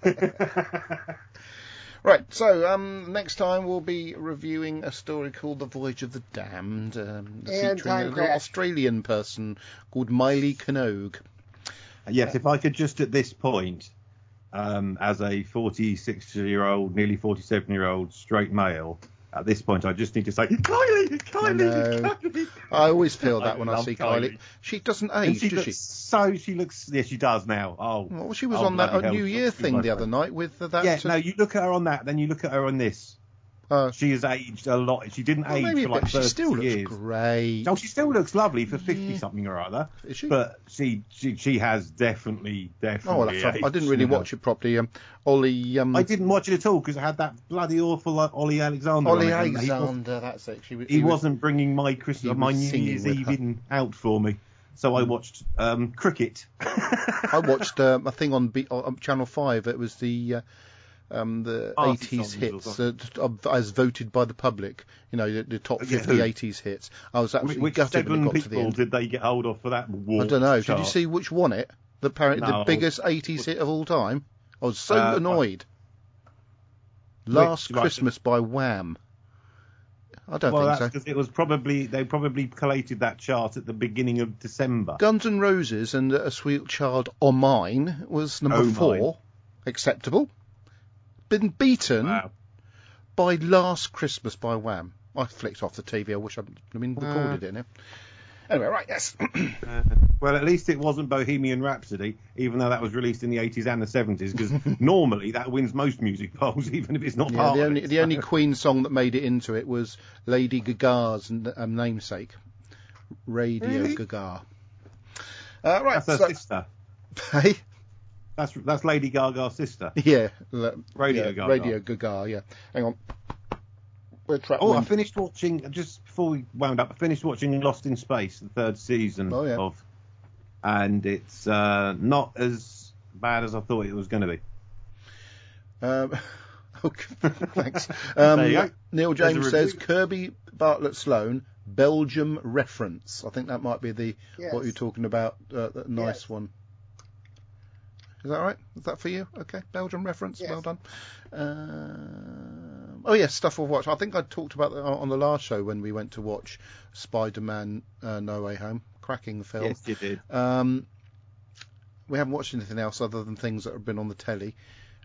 Right, so um, next time we'll be reviewing a story called The Voyage of the Damned, um, And featuring Time a little Crash. Australian person called Miley Knogue. Yes, if I could just at this point, um, as a forty-six-year-old, nearly forty-seven-year-old straight male, at this point I just need to say, Kylie, Kylie, I know. Kylie. I always feel that I when I love see Kylie. Kylie. She doesn't And age, she does looks she? so, she looks, yeah, she does now. Oh, Well, she was oh, on that bloody uh, hell, New Year she's thing my the other friend. night with uh, that. Yeah, uh, no, you look at her on that, then you look at her on this. uh, She has aged a lot. She didn't well, age maybe a for like bit. She thirty still looks years. great. Oh, she still looks lovely for Yeah. fifty something or other. Is she? But she, she, she has definitely, Oh, well, definitely. that's- I aged didn't really now. watch it properly. Um, Ollie, um, I didn't watch it at all because it had that bloody awful uh, Ollie Alexander. Ollie on it, and he was- Alexander. That's it. She, was- He, was- wasn't bringing my Christmas, he my was New singing Year's with Eve her. in out for me. So I watched um, cricket. I watched um, a thing on, B- on Channel Five. It was the uh, um, the Arty eighties songs or hits uh, t- as voted by the public. You know, the, the top Yeah, fifty who? eighties hits. I was absolutely Which gutted when it seven got to the people end. did they get hold of for that? I don't know. Did you see which won it? The apparently No. the biggest eighties hit of all time. I was so Uh, annoyed. Last Which- right, Christmas by Wham. I don't Well, think that's so. because it was probably they probably collated that chart at the beginning of December. Guns N' Roses and A Sweet Child O' Mine was number Oh, four. Mine. Acceptable. Been beaten Wow. by Last Christmas by Wham. I flicked off the T V. I wish I'd I mean, recorded Uh. it now. Anyway, right, yes. Uh, well, at least it wasn't Bohemian Rhapsody, even though that was released in the eighties and the seventies, because normally that wins most music polls, even if it's not Yeah, part the of only it. the only Queen song that made it into it was Lady Gaga's um, namesake, Radio Really? Gaga. Uh, right, That's her so, sister. hey, That's that's Lady Gaga's sister. yeah, l- Radio yeah, Gaga. Radio Gaga, yeah. Hang on. We're trapped Oh, I wind- finished watching, just before we wound up, I finished watching Lost in Space, the third season Oh, yeah. of, and it's uh, not as bad as I thought it was going to be. Um, okay, thanks. There you Um, go. Neil There's a James review. says Kirby Bartlett Sloan Belgium reference. I think that might be the Yes. what you're talking about. Uh, that nice Yes. one. Is that all right? Is that for you? Okay, Belgium reference. Yes. Well done. Um, oh yes, stuff we'll watch. I think I talked about that on the last show when we went to watch Spider-Man: uh, No Way Home. Cracking film. Yes, you did. Um, we haven't watched anything else other than things that have been on the telly.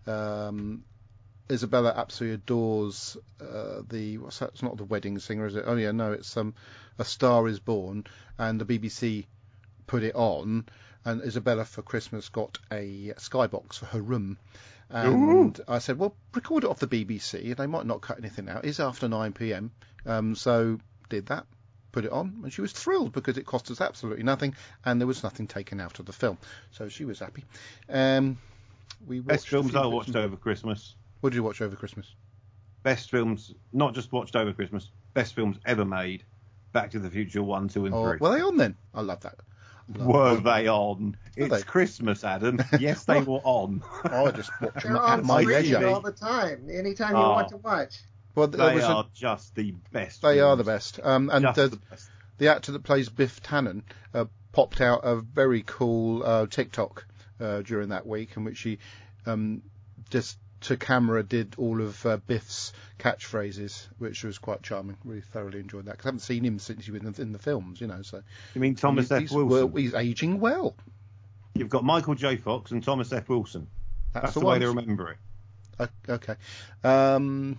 Um, Isabella absolutely adores uh, the what's that? It's not the Wedding Singer, is it? Oh yeah, no, it's um, A Star Is Born, and the B B C put it on, and Isabella for Christmas got a skybox for her room. And I said, well, record it off the B B C, they might not cut anything out. It's after nine p.m, um, so did that. Put it on, and she was thrilled because it cost us absolutely nothing, and there was nothing taken out of the film, so she was happy. Um, we Best watched a films few I bits watched and- over Christmas. What did you watch over Christmas? Best films, not just watched over Christmas. Best films ever made. Back to the Future one, two, and Oh, three. were they on then? I love that. Love Were that. they on? Were It's they? Christmas, Adam. Yes, they were on. I just watch them They're at on my streaming leisure. all the time. Anytime you Oh. want to watch. Well, there They was a- are just the best. they are films. the best. Um, and Just the, the best. the actor that plays Biff Tannen uh, popped out a very cool uh, TikTok uh, during that week in which he um, just to camera did all of uh, Biff's catchphrases, which was quite charming. Really thoroughly enjoyed that because I haven't seen him since he was in the, in the films, you know. So You mean Thomas he's, F. he's, Wilson? well, he's aging well. You've got Michael J. Fox and Thomas F. Wilson. That's, That's the, the way one. to remember it. O- Okay. Um,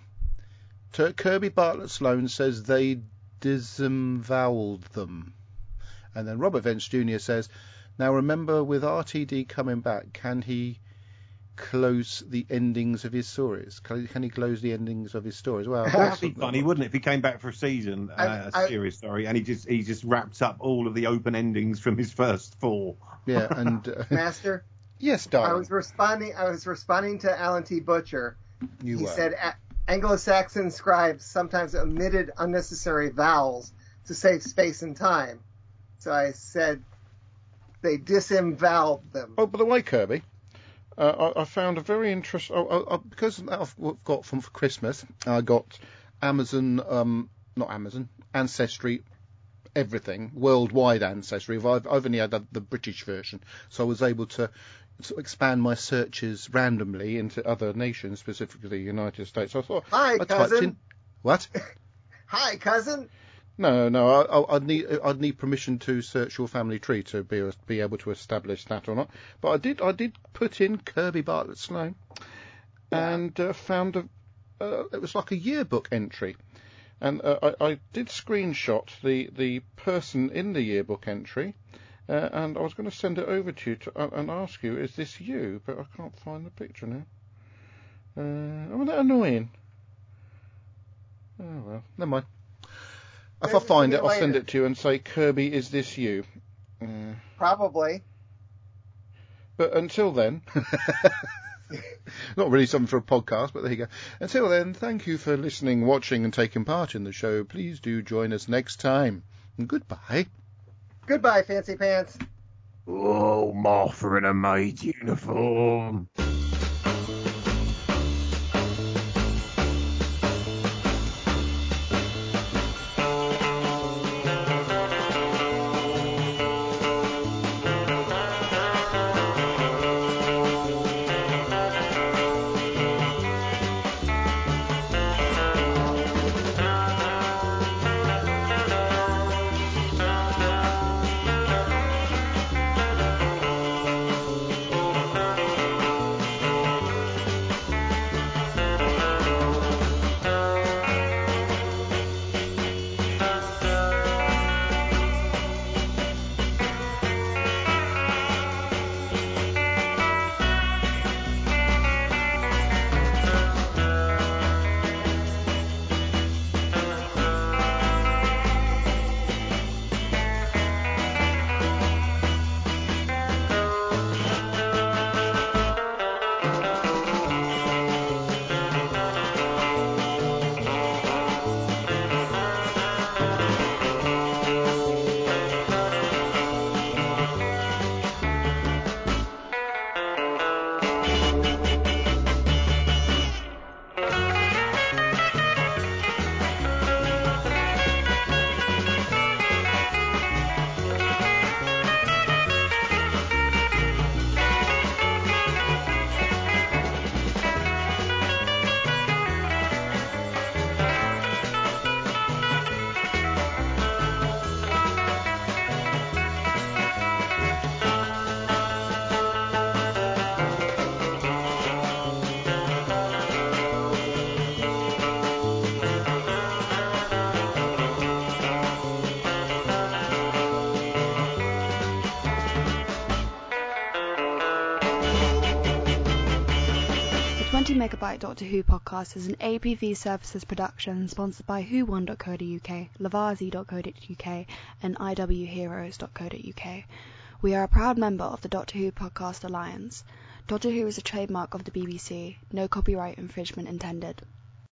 T- Kirby Bartlett Sloan says they disemboweled them. And then Robert Vance Junior says, now remember, with R T D coming back, can he close the endings of his stories? Can, can he close the endings of his stories? Well, That'd be funny, wouldn't it, if he came back for a season, uh, I- a I- series, sorry, and he just he just wrapped up all of the open endings from his first four. Yeah, and uh, Master, yes, I darling, was responding. I was responding to Alan T. Butcher. you he were. said A- Anglo-Saxon scribes sometimes omitted unnecessary vowels to save space and time. So I said, they disemboweled them. Oh, by the way, Kirby, uh, I, I found a very interesting... Oh, I, I, because I've got from for Christmas, I got Amazon, um, not Amazon, Ancestry, everything, worldwide Ancestry. I've, I've only had the, the British version, so I was able to sort of expand my searches randomly into other nations, specifically the United States. So I thought, Hi, I typed cousin. in... What? Hi, cousin. No, no, I, I, I'd need I'd need permission to search your family tree to be be able to establish that or not. But I did I did put in Kirby Bartlett Sloane, and uh, found a uh, it was like a yearbook entry, and uh, I, I did screenshot the the person in the yearbook entry, uh, and I was going to send it over to you to, uh, and ask you, is this you? But I can't find the picture now. Uh, oh, that annoying. Oh well, never mind. If I find it, I'll send it to you and say, Kirby, is this you? Uh, Probably. But until then, not really something for a podcast, but there you go. Until then, thank you for listening, watching, and taking part in the show. Please do join us next time. And goodbye. Goodbye, Fancy Pants. Oh, Martha in a maid uniform. twenty Megabyte Doctor Who podcast is an A P V Services production sponsored by who one dot co dot uk, Lavazi dot co dot uk and I W Heroes dot co dot uk. We are a proud member of the Doctor Who Podcast Alliance. Doctor Who is a trademark of the B B C, no copyright infringement intended.